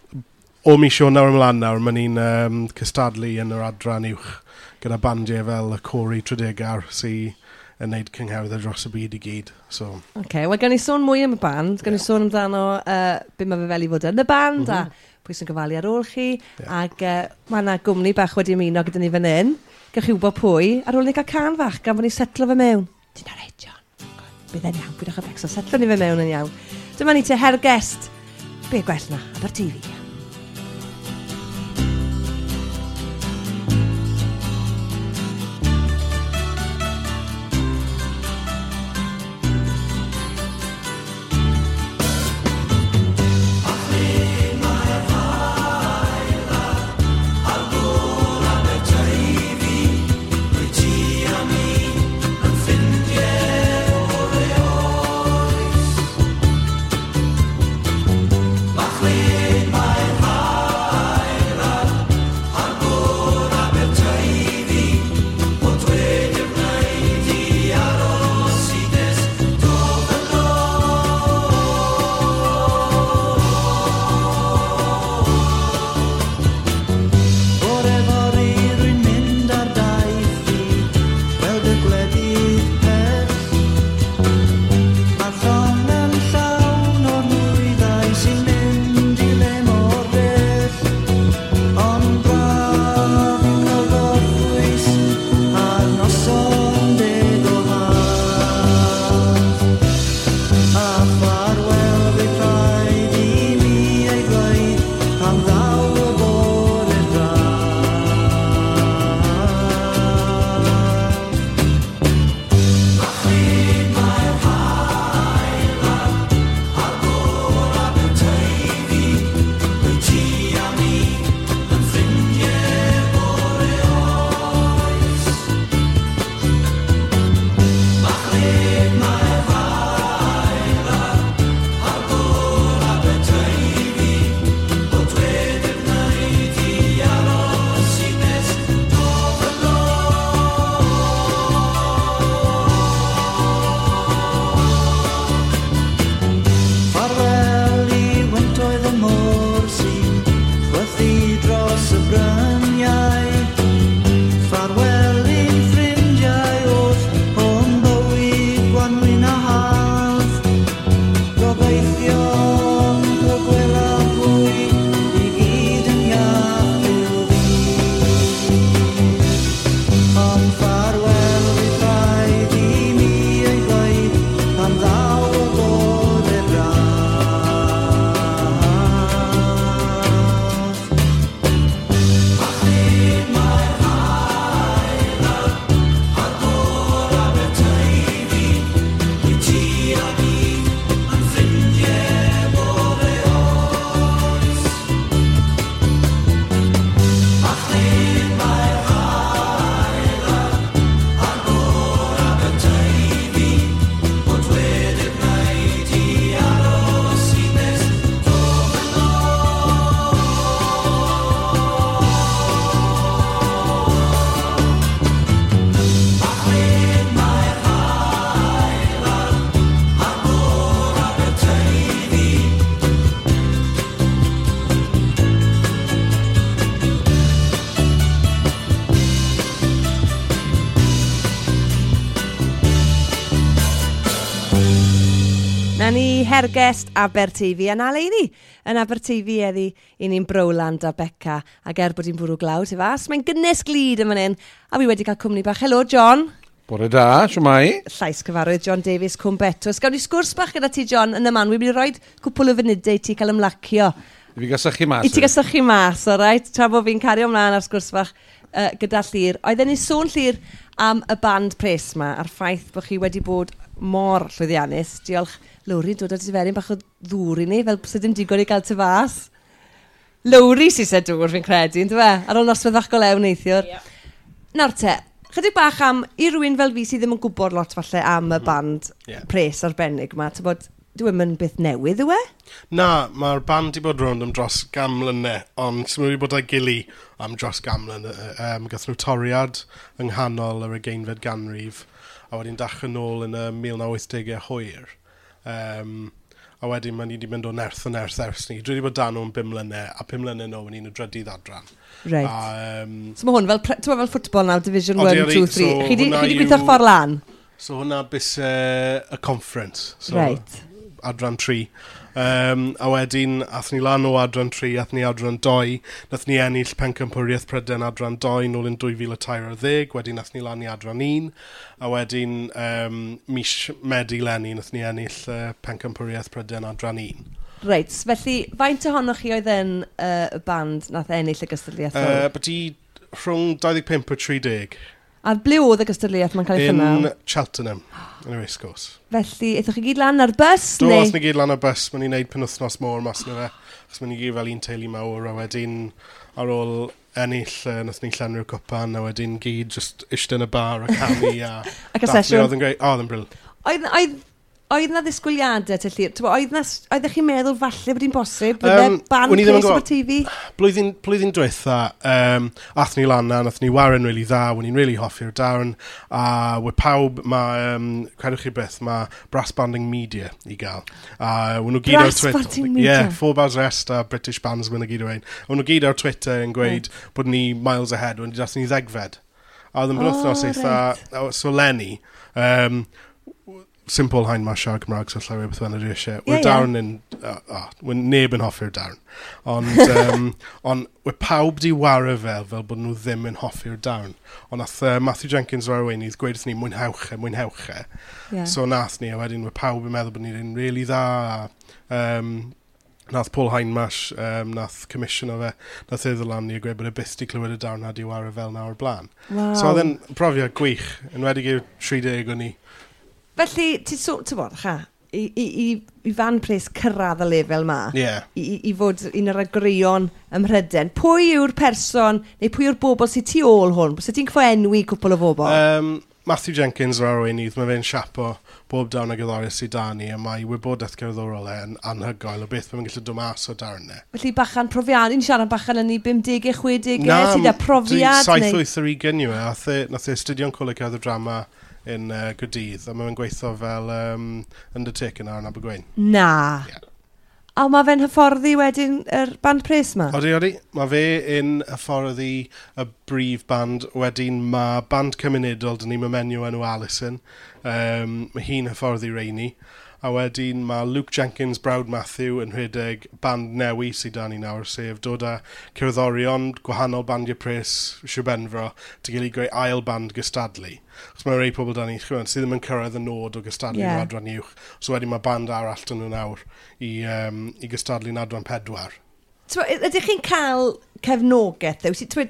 o mis o nawr ymlaen nawr, mae ni'n um, cystadlu yn yr adran uwch gyda bandiau fel y Cori Tredegar sy'n yn neud cynghewdau dros y byd i gyd. So. OK, wel, gan i sôn mwy am y band, gan i yeah. sôn amdano uh, be mae fe fel i fod yn y band, mm -hmm. a pwy sy'n gyfalu ar ôl chi, yeah. ac uh, mae yna gwmni bach wedi ymuno gyda ni fan hyn, gach chi wybod pwy, ar ôl ni cael can fach, gan fod ni setlo fe mewn. Dyna reit, John. Bydd e'n iawn, bwydwch y becso, setlo ni fe mewn yn iawn. Dyma ni te hergest, be gwell na, Aberteifi. My Na ni Hergest Aberteifi a na leini. Yn Aberteifi eddi i ni'n Browland a Beca ac er bod hi'n bwrw glaw ti fas. Mae'n gynnes glid yma hyn a fi wedi cael cwmni bach. Helo John. Bore da, siwmai. Llais cyfarwydd John Davies Cwm Betws. Gawn ni sgwrs bach gyda ti John yn y man. Wy'n mynd i roi cwpl o funudau i ti cael ymlacio. I fi gasychu mas. I ti gasychu mas, o right? Tra bod fi'n cario ymlaen ar sgwrs bach uh, gyda Llyr. Oedden ni sôn Llyr am y band pres ma a'r ffaith bod chi wedi bod mor llwyddiannus. Diolch Lowri, dod o diferyn bach o ddŵr i ni, fel sydd ddim digon i gael ty fas. Lowri sy'n sy'n dŵr fi'n credu, yn dweud? Ar ôl noswaith fach go lew neithiwr. Yeah. Nawr te, chydig bach am, i rywun fel fi sydd ddim yn gwybod lot falle am y band yeah. pres arbennig yma, ti'n bod, dwi'n mynd beth newydd yw e? Na, mae'r band i bod rownd am dros gam mlynau, ond sy'n mynd i bod â gili am dros gam mlynau. Um, Gath nhw toriad yng nghanol yr ugeinfed ganrif, a wedyn dach yn ôl yn y mil naw wythdegau hwyr. Um, a wedyn ma'n i wedi mynd o nerth o nerth ers ni. Dwi wedi bod dan nhw'n bum mlynau, a pum mlynau nhw yn un o drydydd adran. Right. A, um, so mae hwn fel, fel ffwtbol nawr, Division one, two, three. So chi wedi gweithio'ch ffordd lan? So hwnna bus uh, y conference. So right. Adran tri. Um, a wedyn, ath ni lan o adran tri, ath ni adran doi. Nath ni ennill pencampwriaeth Prydain adran doi nôl yn dwy fil a tair ar ddeg. Wedyn nath ni lan i adran un. A wedyn, um, mis Medi Lenni, nath ni ennill uh, pencampwriaeth Prydain adran un. Reit, felly, faint ohonoch chi oedd yn uh, y band nath ennill y gystadleuaeth? Uh, Byti rhwng dau ddeg pump a tri deg. A ble oedd y gystadleuaeth mae'n cael ei chynnal? In Cheltenham, yn y Race Course. Felly, eithwch chi gyd lan ar bus? Do, neu? os ni gyd lan ar bus, mae'n i'n neud penwthnos môr mas na fe. Os mae'n i gyd fel un teulu mawr, a wedyn ar ôl ennill, uh, nath ni llenwi'r cwpan, a wedyn gyd just ishte yn y bar a canu a... Ac a sesiwn? Oedd yn greu, oedd yn bryl. Oedd, oedd, oedd na ddisgwyliadau te Llyr? Oedd ydych chi'n meddwl falle bod hi'n bosib? Bod um, e band pres o'r T V? Blwyddyn, blwyddyn diwetha, um, ath ni lan na, nath ni waren really dda, wyn ni'n really hoffi'r darn, a we pawb, mae, um, credwch chi beth, mae Brass Banding Media i gael. Uh, Brass Banding Media? Yeah, Four Bars Rest a British Bands wyn y gyd o ein. Wyn nhw gyd ar Twitter yn gweud right. bod ni miles ahead, wyn ni dath ni ddegfed. A oedd yn blythnos oh, eitha, right. so Lenny, um, simple hain ma siarad Cymraeg so llawer beth yna eisiau. We're yeah, down yeah. in... Uh, uh, we're neb yn hoffi'r darn. Ond um, on, we're pawb di wara fel fel bod nhw ddim yn hoffi'r darn. Ond nath uh, Matthew Jenkins o'r arweinydd gweud wrth ni mwynhewch e, mwynhewch e. Yeah. So nath ni, a wedyn we're pawb yn meddwl bod ni'n really dda. Um, nath Paul Heinmash, um, nath commission o fe, nath eddol lan ni a gweud bod e byth di clywed y darn a di wara fel nawr blaen. Wow. So oedd e'n profiad gwych, yn wedi gyda'r tri deg o'n ni. Felly, ti'n so, ti bod, cha, i, i, i, i fan pres cyrraedd y lefel ma, yeah. i, i fod un o'r agreion ym Mhryden, pwy yw'r person, neu pwy yw'r bobl sy'n tu ôl hwn? Sy'n ti'n cyfo enwi cwpl o bobl? Um, Matthew Jenkins o'r arweinydd, mae fe'n siapo bob dawn a gyddoriau sydd da ni, a mae wybodaeth gerddorol e'n anhygoel o beth mae'n gallu dod mas o darnau. Felly bachan profiad, ni'n siarad bachan yn ei bumdeg e, chwedeg e, sydd â profiad? Na, saith wyth yr ugen yw e, nath e studio'n coleg oedd y drama in uh, Gaerdydd, a mae'n gweithio fel um, Undertaker ar yn Abergwein. Na. Yeah. A mae fe'n hyfforddi wedyn yr band pres ma? Odi, odi. Mae fe yn hyfforddi y brif band. Wedyn mae band cymunedol, dyn ni'n menyw enw Alison. Um, mae hi'n hyfforddi reini. A wedyn mae Luke Jenkins, Brawd Matthew yn rhedeg band newi sydd dan ni nawr, sef dod â cerddorion gwahanol bandiau pres Siwbenfro to gael ei greu ail band gystadlu. Os mae rei pobl dan ni, sydd ddim yn cyrraedd y nod o gystadlu yeah. yn adran uwch. So wedyn mae band arall dyn nhw nawr i, um, i gystadlu yn adran pedwar. So, ydych chi'n cael cefnogaeth ddew?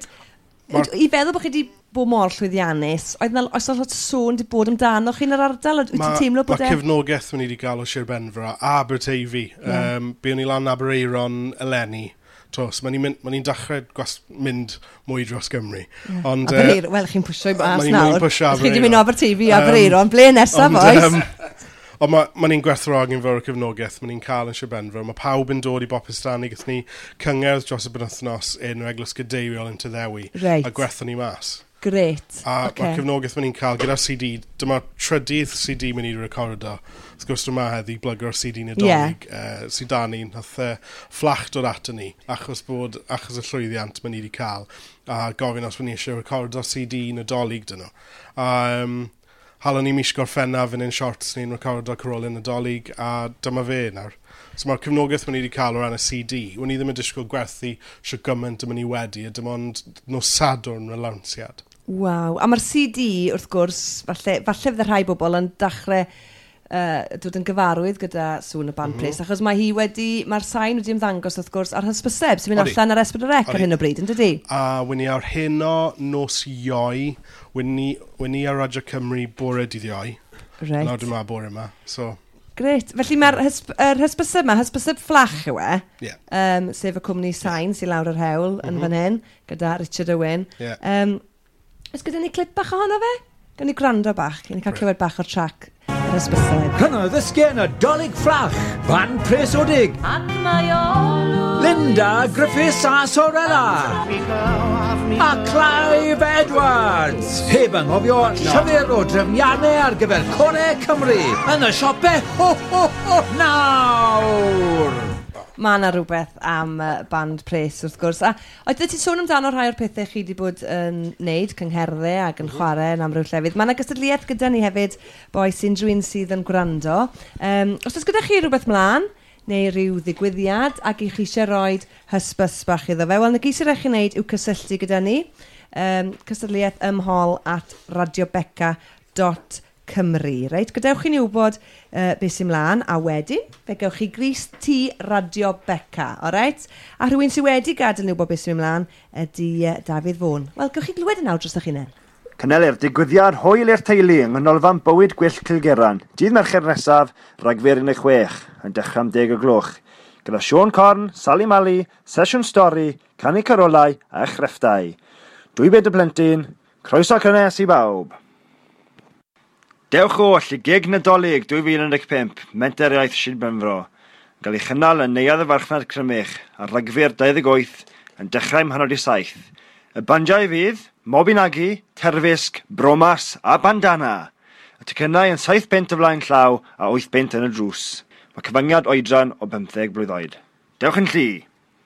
I feddwl bod chi wedi bod mor llwyddiannus, oedd yna oes lot sôn wedi bod amdano chi'n yr ardal? Mae ma cefnogaeth wni wedi gael o Sir Benfro a Aberteifi. Yeah. Um, By'n ni lan Aberaeron eleni. Tos, mae'n ni'n ma dechrau gwas mynd mwy dros Gymru. Yeah. Ond, uh, Wel, chi'n pwysio i bas nawr. Chi'n wedi mynd o Aberteifi a Aberaeron. Ble nesaf, oes? Um, Ond mae ma ni'n gwerthfawrogi'n fawr o cefnogaeth, mae ni'n cael yn Sir Benfro. Mae pawb yn dod i Bopestani, gyda ni cyngerdd dros y benwythnos yn Eglwys Gadeiriol yn Tyddewi. Right. A gwerthon ni mas. Gret. A okay. Mae'r cefnogaeth mae ni'n cael gyda'r C D, dyma trydydd C D mynd i'r recordo. Wrth gwrs dyma heddi blygo'r C D Nadolig yeah. uh, sydd da ni, nath uh, fflach dod ato ni, achos bod, achos y llwyddiant mae ni wedi cael, a gofyn os mae ni eisiau recordo C D Nadolig dyn nhw. Um, halon ni mis gorffennaf yn un shorts ni'n recordo Carol yn y dolyg, a dyma fe nawr. So mae'r cefnogaeth ma'n i wedi cael o ran y C D, wyn i ddim yn disgwyl gwerthu sio gymaint yma ni wedi, a dim ond nos Sadwrn y lawnsiad. Waw, a mae'r C D, wrth gwrs, falle, falle fydde rhai bobl yn dechrau uh, dod yn gyfarwydd gyda sŵn y band mm -hmm. Pris, achos mae hi wedi, mae'r sain wedi ymddangos, wrth gwrs, ar hysbyseb, sy'n mynd allan ar S four C ar hyn o bryd, yn dydi? A wyn i ar hyn o nos Ioi, wyn i ar Radio Cymru bore dydd Ioi. Right. Nawr dyma bore yma, so... Gret. Felly mae'r hysb er hysbyseb yma, hysbyseb fflach yw e, yeah. um, sef y cwmni sain sy'n lawr yr hewl mm -hmm. yn fan hyn, gyda Richard Owen. Yeah. Um, Ys gyda ni clip bach ohono fe? Gan ni gwrando bach, gan ni cael clywed bach o'r track yr hysbyseb. Hynny ddysgen y dolyg fflach, fan Pres Odig. Ac mae o... Linda Griffiths a Sorella. A Clive Edwards. Heb anghofio llyfr o drefniannau ar gyfer Core Cymru yn y siopau ho ho ho nawr. Mae yna rhywbeth am uh, band Pres, wrth gwrs. A oedd ti sôn amdano rhai o'r pethau chi wedi bod yn neud, cyngherddau ac yn chwarae yn amryw llefydd. Mae yna gystadleuaeth gyda ni hefyd, boes unrhyw un sydd yn gwrando. Um, os oes gyda chi rhywbeth mlaen, neu rhyw ddigwyddiad, ac i chi eisiau rhoi hysbys bach iddo fe, wel, na gysir eich wneud yw cysylltu gyda ni. Um, cystadleuaeth ymhol at radiobeca dot Cymru. Reit? Gadewch chi ni wybod uh, beth sy'n mlaen, a wedyn, fe gewch chi gris T Radio Beca, o reit? A rhywun sydd wedi gadael ni wybod beth sy'n mlaen ydy uh, Dafydd Fôn. Wel, gewch chi glywed yn awr dros ych hunain. Cynelir digwyddiad hwyl i'r teulu yng nghanolfan bywyd gwyllt Cilgeran. Dydd Mercher nesaf, Rhagfyr un deg chwech, yn dechrau am deg o gloch. Gyda Sean Corn, Sally Mali, Sesiwn Stori, Canu Carolau a chrefftau. Dwy bed y plentyn, croeso cynnes i bawb. Dewch oll i gig Nadolig dwy fil un deg pump, Menter Iaith Sir Benfro. Yn cael ei chynnal yn neuadd y farchnad Crymych a Rhagfyr dau ddeg wyth yn dechrau ym Mhanod i saith. Y bandiau fydd Mobinagi, Terfysg, Bromas a Bandana. Y tycynnau yn saith bent y flaen llaw a wyth bent yn y drws. Mae cyfyngiad oedran o bymtheg blwydd oed. Dewch yn lli.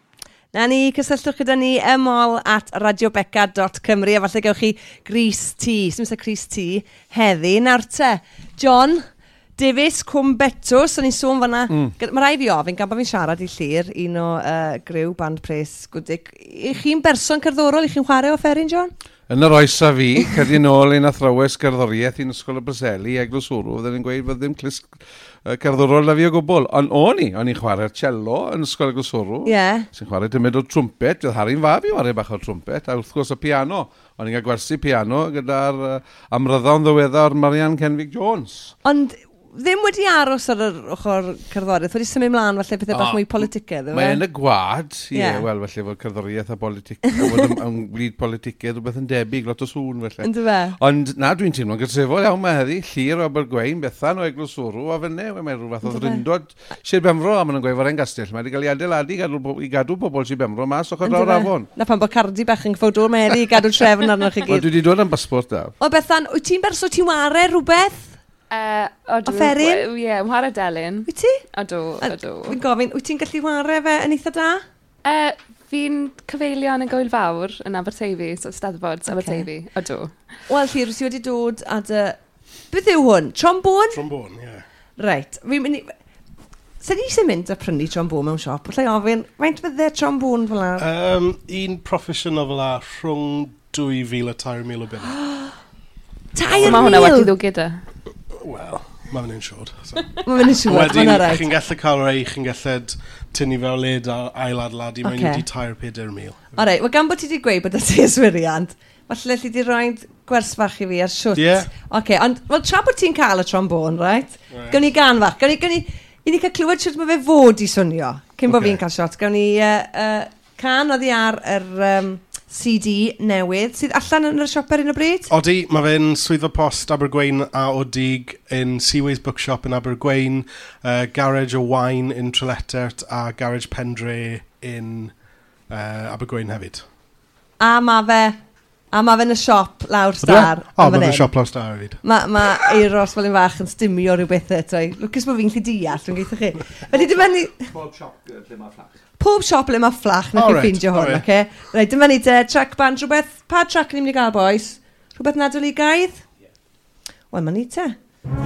Na ni, cysylltwch gyda ni ymol at radiobeca dot Cymru a falle gewch chi gris T, sy'n mysau gris T, heddi. Nawr te, John Davies Cwm Betws, o'n i'n sôn fanna, mm. mae rai fi ofyn, gan bod fi'n siarad i llir, un o uh, gryw band Pres Gwdig. I chi'n berson cerddorol, i chi'n chwarae o fferin, John? Yn yr oes a fi, cyddi nôl un athrawes gerddoriaeth i'n ysgol y Bryseli, Eglwys Wrw, fydden ni'n gweud fod ddim clisg uh, cerddorol na fi o gwbl. Ond o'n i, o'n i'n chwarae'r cello yn ysgol Eglwys Wrw, yeah. sy'n chwarae dymud o trwmpet, fydd Harry'n fab i chwarae bach o'r trwmpet, a wrth gwrs o piano. O'n i'n cael gwersi piano gyda'r uh, amryddawn ddiweddar Marian Kenwick Jones. Ond ddim wedi aros ar yr ochr cerddoriaeth, wedi symud mlaen falle pethau bach mwy politicedd. Mae'n y gwad, ie, yeah. wel, felly fod cerddoriaeth a politicedd, fod yn wlid politicedd, rhywbeth yn debyg, lot o sŵn, felly. Ynddo fe? Ond na, dwi'n teimlo'n gyrsefol iawn mae heddi, Llyr o Abergwein, Bethan o Eglwys Wrw, a fyny, mae'n rhywbeth o ddrindod Sir Benfro, a maen nhw'n gweud fo'r Engastell, mae wedi cael ei adeiladu i gadw pobl Sir Benfro mas ochr lawr afon. Na pan bod cardi bach yn gyffawdwr mae heddi i gadw trefn arnoch chi gyd. Dwi wedi dod am basbort da. O Bethan, wyt ti'n berso ti'n ware rhywbeth? Uh, o fferin? Ie, yeah, whare delyn. Wyt ti? Ydw, ydw. Fi'n gofyn, wyt ti'n gallu ware fe yn eitha da? Uh, fi'n cyfeilio yn y Gwyl Fawr yn Aberteifi, so Steddfod, okay. Aberteifi, ydw. Wel, Llyr, wyt ti wedi dod a dy... Beth yw hwn? Trombôn? Trombôn, ie. Yeah. Reit. Fi'n mynd i... Sa'n ni sy'n mynd a prynu trombôn mewn siop? Lle ofyn, faint fydde trombôn fel la? Um, un proffesiynol fel la rhwng dwy fil a tair mil o bunna. Tair mil? Mae hwnna wedi ddw gyda. Wel, mae fe'n un siwr. So. Mae fe'n un siwr, mae'n rhaid. Chi'n gallu cael rei, chi'n gallu tynnu fel led a ailadladu, okay. Mae'n di tair peder mil. O rei, wel gan bod ti wedi gweud bod ti yswiriant, falle lle ti wedi rhoi gwersfach i fi ar siwt. Ie. Yeah. Oce, ond wel tra bod ti'n cael y trombôn, right? right. Gawn ni gan fach, gawn ni, gawn ni, i ni cael clywed siwt mae fe fod i swnio, cyn bod okay. fi'n cael siot. Gawn ni uh, uh, can oddi ar yr... Um, C D newydd, sydd allan yn y siop ar un o bryd? Odi, mae fe'n swyddfa post Abergwein a Odig in Seaways Bookshop in Abergwein, uh, Garage o Wine in Trelettert a Garage Pendre in uh, Abergwein hefyd. A mae fe, a mae fe'n y siop lawr star. O, mae fe'n siop lawr star hefyd. Mae ma Eiros fel un fach yn stimio rhyw bethau, toi. Lwcus bod fi'n lli deall, dwi'n geitho chi. Fyddi dim yn... Pob siop lle mae fflach. Pob siop le mae fflach, na chi'n ffeindio hwn, oce? Reit, dyma ni de, track band, rhywbeth, pa track ni'n mynd i gael, boys? Rhywbeth Nadoligaidd? Wel, ma'n ni te.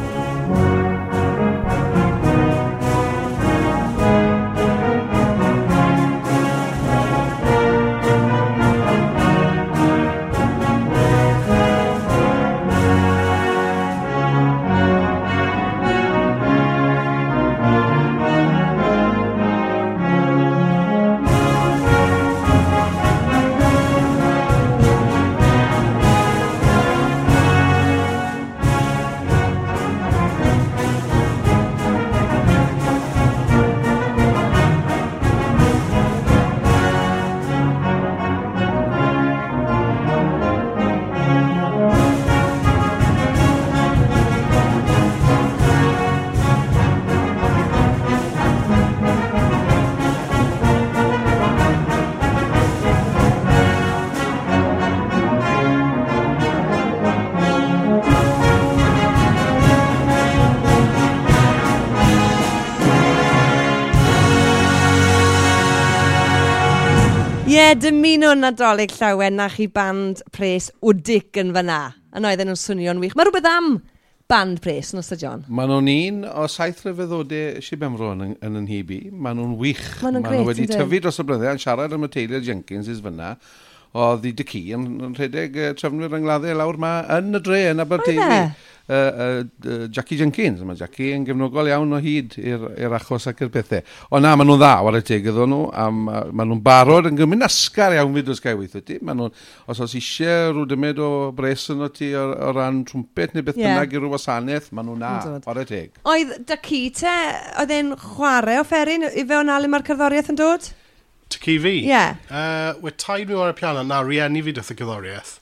Ie, yeah, dymuno'n nadolig llawen na chi band pres Wdic yn fyna. Yn oedden nhw'n swnio'n wych. Mae rhywbeth am band pres, nos o John? Maen nhw'n un o saith rhyfeddodau Sir Benfro yn, yn yn hyb i. Maen nhw'n wych. Maen nhw'n Maen nhw wedi grêt, tyfu dros y blynyddoedd yn siarad am y teulu Jenkins is fyna. Oedd i dy ci yn, yn rhedeg uh, trefnwyr yngladdau lawr ma yn y dre yn Aberteifi. Uh, uh, uh, Jackie Jenkins. Mae Jackie yn gefnogol iawn o hyd i'r achos ac i'r pethau. O na, maen nhw'n dda, war y teg ydw nhw. Am, uh, maen nhw'n barod yn gymryd asgar iawn fyd os gael weithio ti. Maen nhw'n, os oes eisiau rhyw dymed o bres yn o ti o, o ran trwmpet neu beth yeah. bynnag i rhyw wasanaeth, maen nhw'n na, war y teg. Oedd dy ci te, oedd e'n chwarae o fferin i fe o'n alw mae'r cerddoriaeth yn dod? Ty ci fi? Ie. Yeah. Uh, Wyd taid mi war y piano, na rieni fi dyth y gyddoriaeth.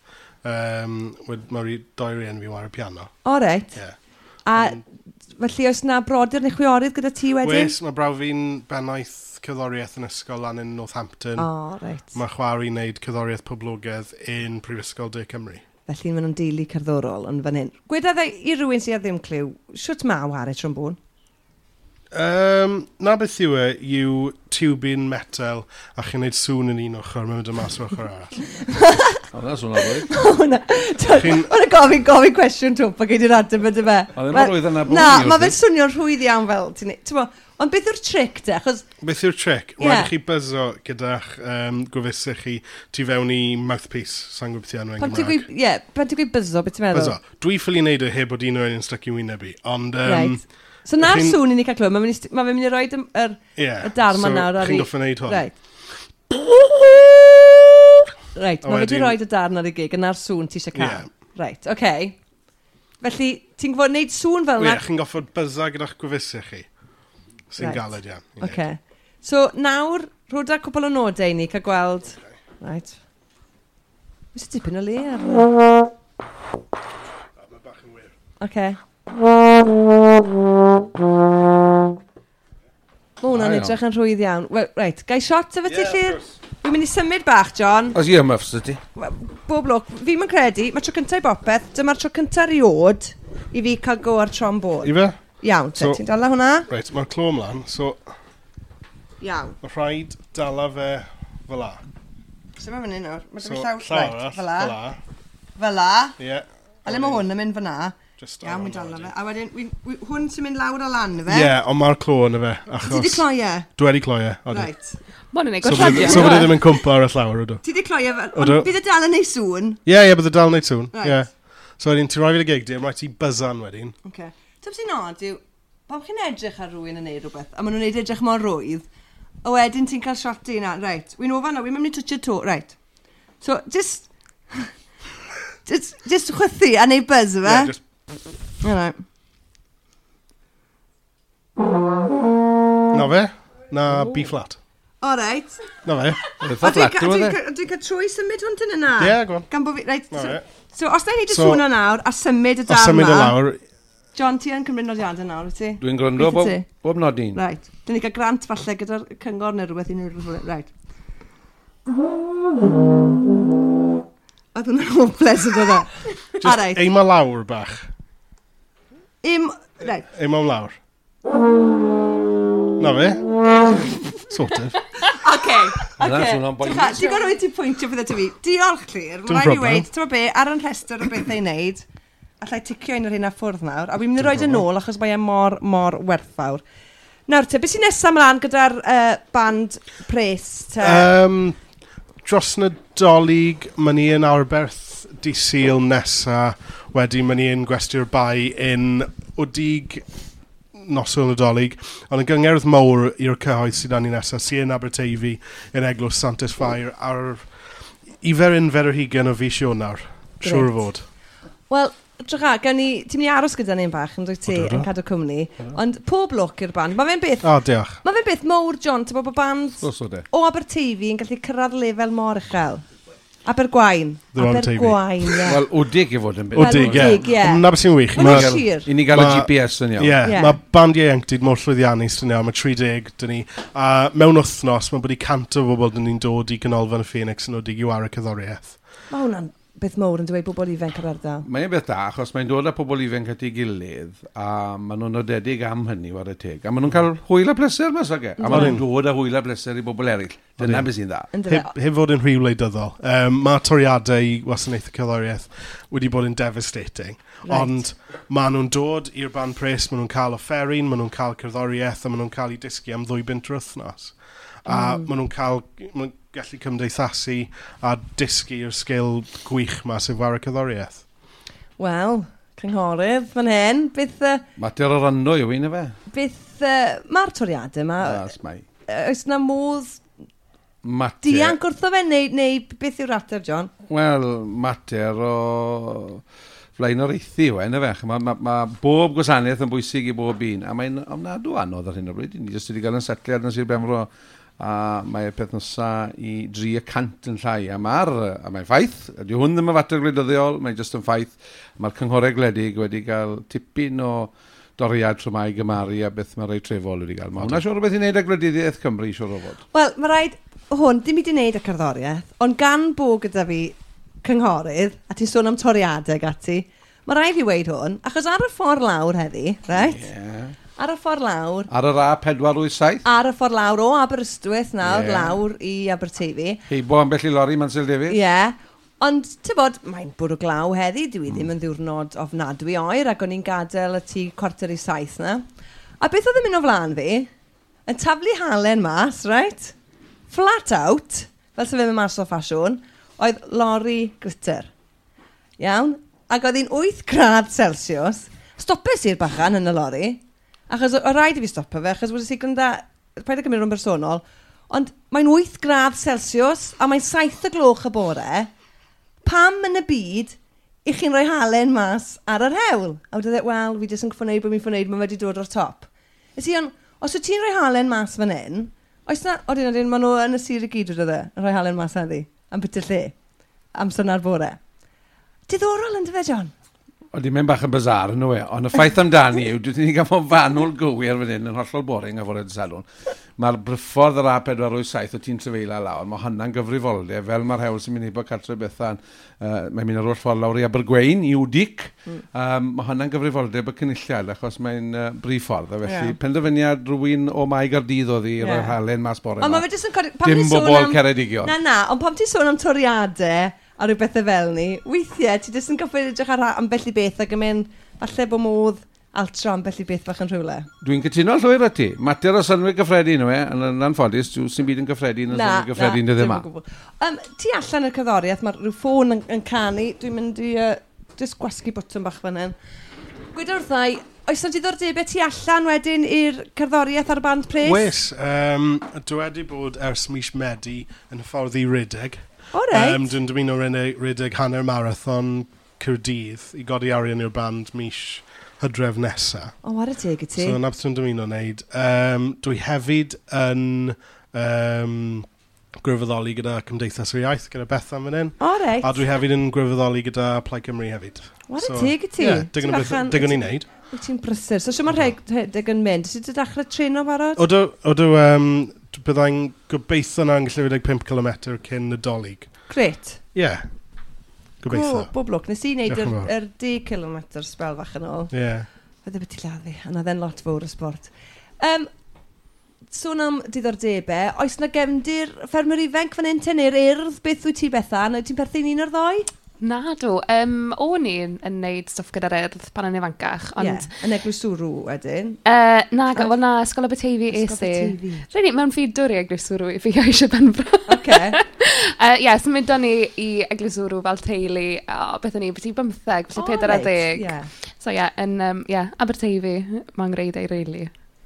Um, Mae doi rieni fi war y piano. O, reit. Yeah. A um, felly oes na brodyr neu chwiorydd gyda ti wedyn? Wes, mae braw fi'n bennaeth cyddoriaeth yn ysgol lan yn Northampton. O, reit. Mae chwar i'n neud cyddoriaeth poblogaidd in Prifysgol De Cymru. Felly maen nhw'n deulu cerddorol yn fan hyn. Gwedodd i rywun sydd ddim clyw, siwt ma wario trombôn? Um, na beth yw e, yw tubyn metal a chi'n neud sŵn yn un ochr, mae'n mynd y mas o ochr arall. O, na sŵn arall. O'n gofyn, gofyn cwestiwn twp a gyd i'r adem ydy fe. O, ddim yn rwydd yna bod Na, mae fe'n swnio'n rhwydd iawn fel ti'n neud. Ond beth yw'r tric te? Beth yw'r tric? Yeah. Rhaid chi byzo gyda'ch um, gwefusau chi tu fewn i mouthpiece, sa'n gwybod ti anwen Gymraeg. Ie, pan ti'n gweud byzo, beth ti'n meddwl? Byzo. Dwi ffili neud y heb bod un o'r un stuck i wynebu, ond... Um, right. So na'r sŵn i ni cael clywed, mae fe'n ma mynd i roi yr yeah. dar ma nawr ar i... So, chi'n goffo neud hwn. Right. Right, mae wedi roi y dar ar ei gig, yna'r sŵn ti eisiau cael. Yeah. Right, oce. Okay. Felly, ti'n gwybod wneud sŵn fel yna? Ie, chi'n goffo byza gyda'ch gwefusau chi. Sy'n right. galed iawn. Oce. Okay. So, nawr, rhwyd ar cwbl o nodau i ni, cael gweld... Okay. Right. Mae'n sy'n dipyn o le ar... Mae bach yn wir. Oce. Okay. Mae hwnna'n edrych yn rhwydd iawn. Reit, gai shot efo ti llir? Fi'n mynd i symud bach, John. Os i ymwfs ydy? Bob lwc. Fi'n mynd credu, mae tro cyntaf i bopeth, dyma'r tro cyntaf riod i fi cael go ar trombôn. I fe? Iawn, so, ti'n dala hwnna? Reit, mae'r clo ymlaen, so... Iawn. Mae rhaid dala fe fel la. So mae'n mynd nawr. Mae so, llaw arall, fel la. Fel la. Fel la. Ie. A le mae hwn yn mynd fyna. Iawn, wy'n dala fe. A wedyn, hwn sy'n mynd lawr o lan, fe? Ie, yeah, ond mae'r clo yn fe. Ti di cloi e? Dwi wedi cloi e, odi. Right. Mae'n yn ei So bod e ddim yn cwmpa ar y llawr, ydw. Ti di cloi e, ond bydd y dal yn ei sŵn? Ie, ie, bydd y dal yn ei sŵn. Ie. So wedyn, ti roi fi'n y gig di, am rhaid ti byzan wedyn. Oce. Ti'n sy'n od yw, pan chi'n edrych ar rhywun yn neud rhywbeth, a maen nhw'n neud edrych mor rwydd, a wedyn ti'n cael shot i yna, reit. Wy'n ofan na, wy'n mynd i twtio to, reit. So, just... just, just chwythu a neud buzz, fe? Yeah, just... Alright. Na fe? Na B flat. O, reit. Na fe? Dwi'n cael trwy symud hwn yn yna? Ie, go on. Gan bo fi, reit. Na fe. So, os da ni wedi sŵn o nawr, a symud y dar yma... A symud y lawr... John, ti yn cymryd nodiadau nawr, wyt ti? Dwi'n gwrando bob, bob nodyn. Right. Dyn ni cael grant falle gyda'r cyngor neu rhywbeth i ni rhywbeth. Right. A dwi'n hopeless o dod o. Just eim a lawr bach. Im... Right. Eim am lawr. Na fe? Sort of. Oce. Oce. Ti'n gwybod wyt ti'n pwyntio bydde ti fi? Diolch, Llyr. Mae'n rhaid i weid, ti'n be, ar yn rhestr o beth ei wneud. allai ticio un o'r hynna ffwrdd nawr, a wy'n mynd i roed yn ôl achos mae e mor, mor werthfawr. Nawr te, beth sy'n nesaf mlaen gyda'r uh, band pres? Um, dros Nadolig, mae ni yn Aberberth di Sul nesa, wedi mae ni yn gwesty'r bai yn Wdig nosol Nadolig, ond yn gyngerdd mawr i'r cyhoedd sydd â ni nesaf, sy'n yn Aberteifi, yn Eglwys Santes Ffair, ar iferyn fer yr hugen o fis Ionawr, siŵr o fod. Wel, Drycha, gawn ni, ti'n mynd i aros gyda ni'n bach yn dweud ti yn cadw cwmni, ond pob lwc i'r band. Mae fe'n beth... O, diolch. Mae fe'n beth mawr, John, ti'n bod band o Aberteifi yn gallu cyrraedd lefel mor uchel. Abergwaun. Abergwaun, ie. Wel, Wdig i fod yn beth. Wdig, ie. Na beth sy'n wych. Mae'n sir. I ni gael y G P S yn iawn. Ie, mae band ieuenctid mor llwyddiannus yn iawn, mae tri deg dyn ni. A mewn wythnos, mae bod i cant o bobl dyn ni'n dod i ganolfan y Phoenix yn Wdig i wario cyddoriaeth. Mae hwnna'n beth mawr yn dweud bobl ifanc ar ardal. Mae'n beth da, achos mae'n dod â pobl ifanc at ei gilydd, a maen nhw'n nodedig am hynny war y teg. A maen nhw'n cael hwyl a bleser mas ag e. A maen nhw'n dod â hwyl a bleser i bobl eraill. Dyna beth sy'n dda. Heb fod yn rhyw wleidyddol. Um, mae toriadau wasanaethau cyddoriaeth wedi bod yn devastating. Right. Ond maen nhw'n dod i'r band pres, maen nhw'n cael offeryn, maen nhw'n cael cerddoriaeth, a maen nhw'n cael ei dysgu am ddwy bint yr wythnos. A mm. maen nhw'n cael... Maen gallu cymdeithasu a dysgu i'r sgil gwych ma sy'n war y cyddoriaeth. Wel, cynghorydd, fan hyn, beth... Uh, Mater o'r anno yw un efe? Beth... Uh, Mae'r toriadau yma... Yes, mae. Oes na modd... Mater... Dianc wrtho fe, neu, neu beth yw'r ateb, John? Wel, mater o... Flaen o'r eithi yw en efe. Mae ma, ma bob gwasanaeth yn bwysig i bob un. A mae'n ofnadw anodd ar hyn o bryd. Ni jyst wedi cael yn setliad yn Sir Benfro. A mae'r peth nosa i dri y cant yn llai. A mae'r mae ffaith, ydy hwn ddim yn fater gwleidyddiol, mae'n jyst yn ffaith. Mae'r cynghorau gwledig wedi cael tipyn o doriad trwy mae gymaru a beth mae rei trefol wedi cael. Mae hwnna siwr o beth i wneud â gwleidyddiaeth Cymru, siwr o fod. Wel, mae rhaid hwn, dim i di wneud â cerddoriaeth, ond gan bo gyda fi cynghorydd, a ti'n sôn am toriadau gati, mae rhaid fi weid hwn, achos ar y ffordd lawr heddi, right? Yeah. Ar y ffordd lawr... Ar yr A pedwar wyth saith? Ar y ffordd lawr o Aberystwyth nawr, yeah. Lawr i Aberteifi. Heibo ambell i lori Mansell Davies? Ie. Yeah. Ond, ty bod, mae'n bwrw glaw heddi, dwi mm. ddim yn ddiwrnod ofnadwy oer, ac o'n i'n gadael y tŷ cwarter i saith na. A beth oedd yn mynd o flaen fi? Yn taflu halen mas, right? Flat out, fel sef yn mas o ffasiwn, oedd lori glitter. Iawn? Ac oedd hi'n wyth gradd Celsius. Stopes i'r bachan yn y lori. Achos o rhaid i fi stopo fe, achos wedi si gyda, paid o gymryd o'n bersonol, ond mae'n wyth gradd Celsius, a mae'n saith y gloch y bore, pam yn y byd i chi'n rhoi halen mas ar yr hewl? A wedi dweud, wel, fi jyst yn ffwneud bod mi'n ffwneud, mae wedi dod o'r top. Ys i, ond, os wyt ti'n rhoi halen mas fan hyn, oes na, o dyn, dyn, maen nhw yn y sir i gyd wedi dweud, yn rhoi halen mas heddi, am bit y lle, am syna'r bore. Diddorol yn dyfe, John? Oeddi mae'n bach yn bizar yn nhw e, ond y ffaith amdani yw, dwi'n ni gael fod fanwl gywir fan hyn yn hollol boring a fod yn salwn. Mae'r bryffordd yr A pedwar wyth saith o ti'n trefeila lawr, mae hwnna'n gyfrifoldeb, fel mae'r hewl sy'n mynd i bod cartre Bethan, uh, mae'n mynd ar o'r ffordd lawr i Abergwaun, i Wdig, mm. um, mae hwnna'n gyfrifoldeb y cynulliad, achos mae'n uh, brif ffordd, felly yeah. Penderfyniad rhywun o Mai Gardydd oedd i yeah. Roi'r halen mas bore yma. Dim bobl Ceredigion. Na, na, ond pam ti'n sôn am toriadau, a rhyw bethau fel ni, weithiau, ti jyst yn goffi edrych ar ambell i beth ac yn mynd, falle bod modd altro ambell i beth fach yn rhywle. Dwi'n cytuno llwyr â ti. Mater o synwyr gyffredin nhw e, yn anffodus, sy'n byd yn gyffredin yn synwyr gyffredin dydde yma. Um, ti allan y cyddoriaeth, mae rhyw ffôn yn, yn canu, dwi'n mynd i uh, just gwasgu bwtwm bach fan hyn. Gwyd wrthau, oes na diddordebau ti allan wedyn i'r cerddoriaeth ar y band pres? Wes, um, dwi wedi bod ers mis Medi yn ffordd i Rydeg. O, reit. Um, dwi'n dymuno rhedeg hanner marathon Caerdydd i godi arian i'r band mis hydref nesa. O, ar y teg i ti. So, na beth dwi'n dymuno wneud. Um, dwi hefyd yn um, gwirfoddoli gyda Cymdeithas yr Iaith, gyda Bethan fan hyn. O, reit. A dwi hefyd yn gwirfoddoli gyda Plaid Cymru hefyd. O, ar y teg i ti. Ie, digon ni'n neud. Wyt ti'n brysur. So, sy'n mae'r rhedeg yn mynd? Ydych chi'n dechrau treno barod? Odo, odo um, byddai'n gobeithio na'n gallu fydeg pump kilometr cyn Nadolig. Gret. Ie. Yeah. Gobeithio. Bob lwc. Nes i wneud yr, yr deg kilometr spel fach yn ôl. Ie. Yeah. Fydde beth i laddu. A na dden lot fawr y sport. Um, Sôn am diddordebau, oes na gefndir ffermwyr ifanc fan hyn ten i'r urdd? Beth wyt ti Bethan? Ti'n perthyn un o'r ddoi? Na do. Um, o'n i yn neud stwff gyda'r erdd pan o'n ifancach. Ie, yeah, yn Eglwys Swrw wedyn. Uh, na, wel na, Ysgol Aberteifi es i. Rydyn, mewn ffidwr i Eglwys Swrw i fi eisiau Benfro. Oce. Ie, yeah, symud o'n i i Eglwys Swrw fel teulu, o, beth o'n i, beth i bymtheg, felly pedair a deg. So ie, yeah, yn um, yeah, Aberteifi, mae'n greid ei reili.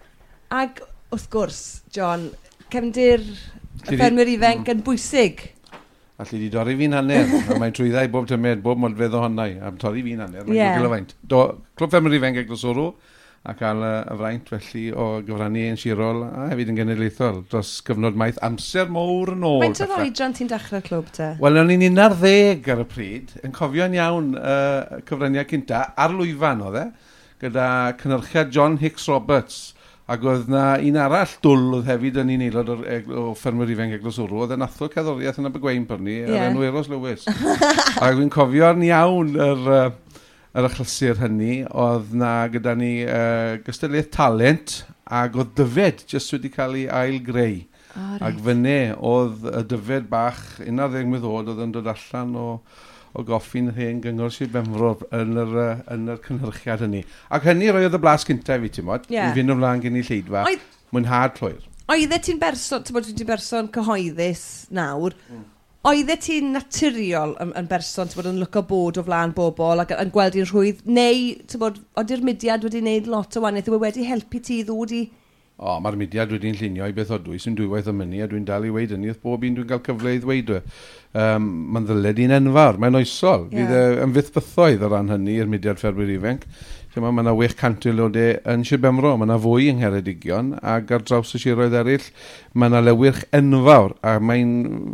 Ag wrth gwrs, John, cefndir y ffermwyr ifanc yn bwysig. Alli di dorri fi'n hanner, a mae'n trwyddau bob tymed, bob modfedd o honnau, a torri fi'n hanner, mae'n yeah. Gwybod Do, Clwb Ffermwyr Ifanc Eglwys Swrw, a cael y, y fraint felly o gyfrannu ein sirol, a hefyd yn genedlaethol, dros gyfnod maith amser mowr yn ôl. Faint o'r oedran ti'n dechrau'r clwb te? Wel, o'n i'n un ar ddeg ar y pryd, yn cofio'n iawn uh, cyfraniad cynta, ar lwyfan oedd e, gyda cynhyrchiad John Hicks Roberts, ac oedd na un arall dwl oedd hefyd yn un aelod o'r o Ffermwyr Ifanc Eglwys Swrw, oedd yn athro cerddoriaeth yn Abergwein per ni, yeah. Ar enw Eros Lewis. Ac dwi'n cofio'n iawn yr, uh, yr achlysur hynny, oedd na gyda ni uh, gystadleuaeth talent, ac oedd dyfed jyst wedi cael ei ail-greu. Oh, right. Ac fyne oedd y dyfed bach, un ar ddeg mlynedd oed, oedd yn dod allan o... o goffi'n hen gyngor Sir Benfro yn yr, uh, yn yr cynhyrchiad hynny. Ac hynny roedd y blas cyntaf fi, ti'n modd, yeah. I fynd ymlaen gen i lleidfa, Oed... mwynhad plwyr. Oedd e ti'n berson, ti'n bod ti'n berson cyhoeddus nawr, mm. Oedd e ti'n naturiol yn, yn berson, ti'n bod yn lyco bod o flaen bobl ac yn gweld i'n rhwydd, neu, ti'n bod, oeddi'r mudiad wedi gwneud lot o wanaeth, yw wedi helpu ti ddod i... O, mae'r mudiad wedi'n llunio i beth o dwi sy'n dwywaith o mynnu a dwi'n dal i weid hynny, wrth bob un dwi'n cael cyfle i ddweud. Um, mae'n ddyled i'n enfawr, mae'n oesol. Yeah. Fydd yn fythbythoedd o ran hynny i'r mudiad Ffermwyr Ifanc. Mae yna wech cant o aelodau yn Sir Benfro, mae yna fwy yng Ngheredigion, ac ar draws y siroedd eraill, mae yna lewyrch enfawr, a mae'n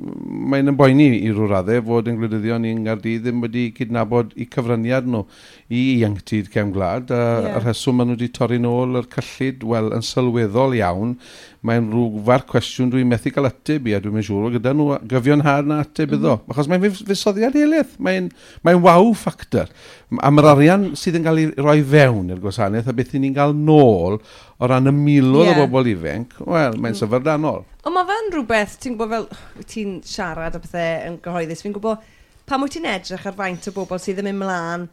mae yn boeni i rw raddau fod yn gwleidyddion i'n Nghaerdydd ddim wedi cydnabod i cyfraniad nhw i ieuenctid cefn gwlad, a yeah. Yr rheswm maen nhw wedi torri nôl yr cyllid, wel, yn sylweddol iawn. Mae'n rhyw far cwestiwn dwi'n methu cael ateb i, a dwi'n siŵr o gyda nhw gyfion had na ateb iddo. Mm-hmm. Achos mae'n fusoddiad eilydd, mae'n mae wow ffactor. A mae'r arian sydd yn cael ei roi fewn i'r gwasanaeth, a beth ni'n cael nôl o ran y miloedd yeah. o bobl ifanc, wel, mae'n mm. syfrdanol. Ond mae fe'n rhywbeth, ti'n gwybod fel, ti'n siarad o bethau yn gyhoeddus, fi'n gwybod, pan wyt ti'n edrych ar faint o bobl sydd yn mynd mlaen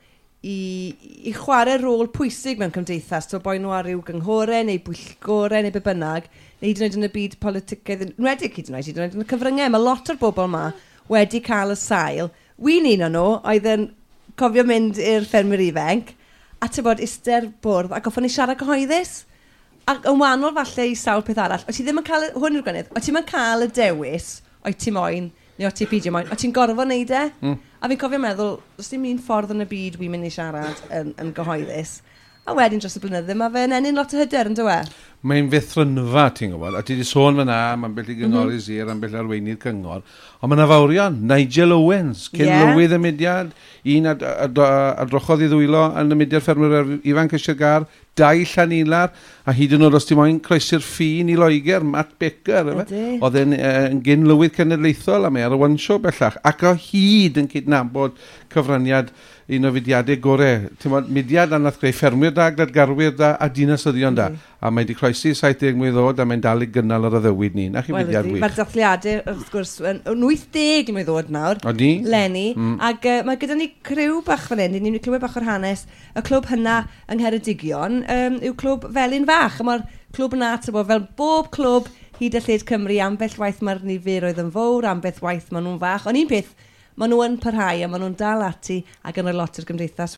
i, i chwarae rôl pwysig mewn cymdeithas, to boi nhw ar ryw gynghorau neu bwyllgorau neu be bynnag, neu hyd yn oed yn y byd politicaidd, nwedig hyd yn oed, hyd yn oed yn y cyfryngau, mae lot o'r bobl yma wedi cael y sail. Wy'n un o'n nhw oedd yn cofio mynd i'r ffermwyr ifanc, a ty bod ister bwrdd, a goffon ni siarad cyhoeddus, ac yn wahanol falle i sawl peth arall. O ti ddim yn cael, hwn yw'r gwynydd, o ti'n cael y dewis, o ti moyn, neu o ti pidio moyn, o ti'n gorfod wneud e? Mm. A fi'n cofio meddwl, os dim un ffordd yn y byd wy'n mynd i siarad yn, yn gyhoeddus. A wedyn dros y blynydde, mae fe'n enyn lot o hyder yn dywe. Mae'n fythrynfa, ti'n gwybod, a ti wedi sôn fyna, mae'n bell i gyngor i sir, am bell arweinydd cyngor, ond mae'n afawrion, Nigel Owens, cyn yeah. lywydd y mudiad, un adrochodd i ddwylo yn y mudiad Ffermwyr Ifanc y Sir Gar, dau Llanilar, a hyd yn oed os ti moyn croesi'r ffin i Loegr, Matt Becker, oedd e'n uh, gyn lywydd cenedlaethol, a mae ar y one show bellach, ac o hyd yn cydnabod cyfraniad un o fudiadau gorau. Ti'n modd, mudiad a nath greu ffermwyr da, gladgarwyr da, a dinasyddion da. Mm. A mae wedi croesi saith deg mlynedd oed, a mae'n dal i gynnal ar y ddywyd ni. Na chi well, mudiad wych. Mae'r dathliadau, wrth gwrs, yn wyth deg mlynedd oed nawr. O di? Lenny. Mm. Ac uh, mae gyda ni criw bach fan hyn, ni'n clywed bach o'r hanes, y clwb hynna yng Ngheredigion, um, yw clwb Felin Fach. A mae'r clwb yna, fel bob clwb hyd a lled Cymru, ambell waith mae'r niferoedd yn fawr, ambell waith maen nhw'n fach. Ond un peth, maen nhw yn parhau a maen nhw'n dal ati ac yn y lot i'r gymdeithas.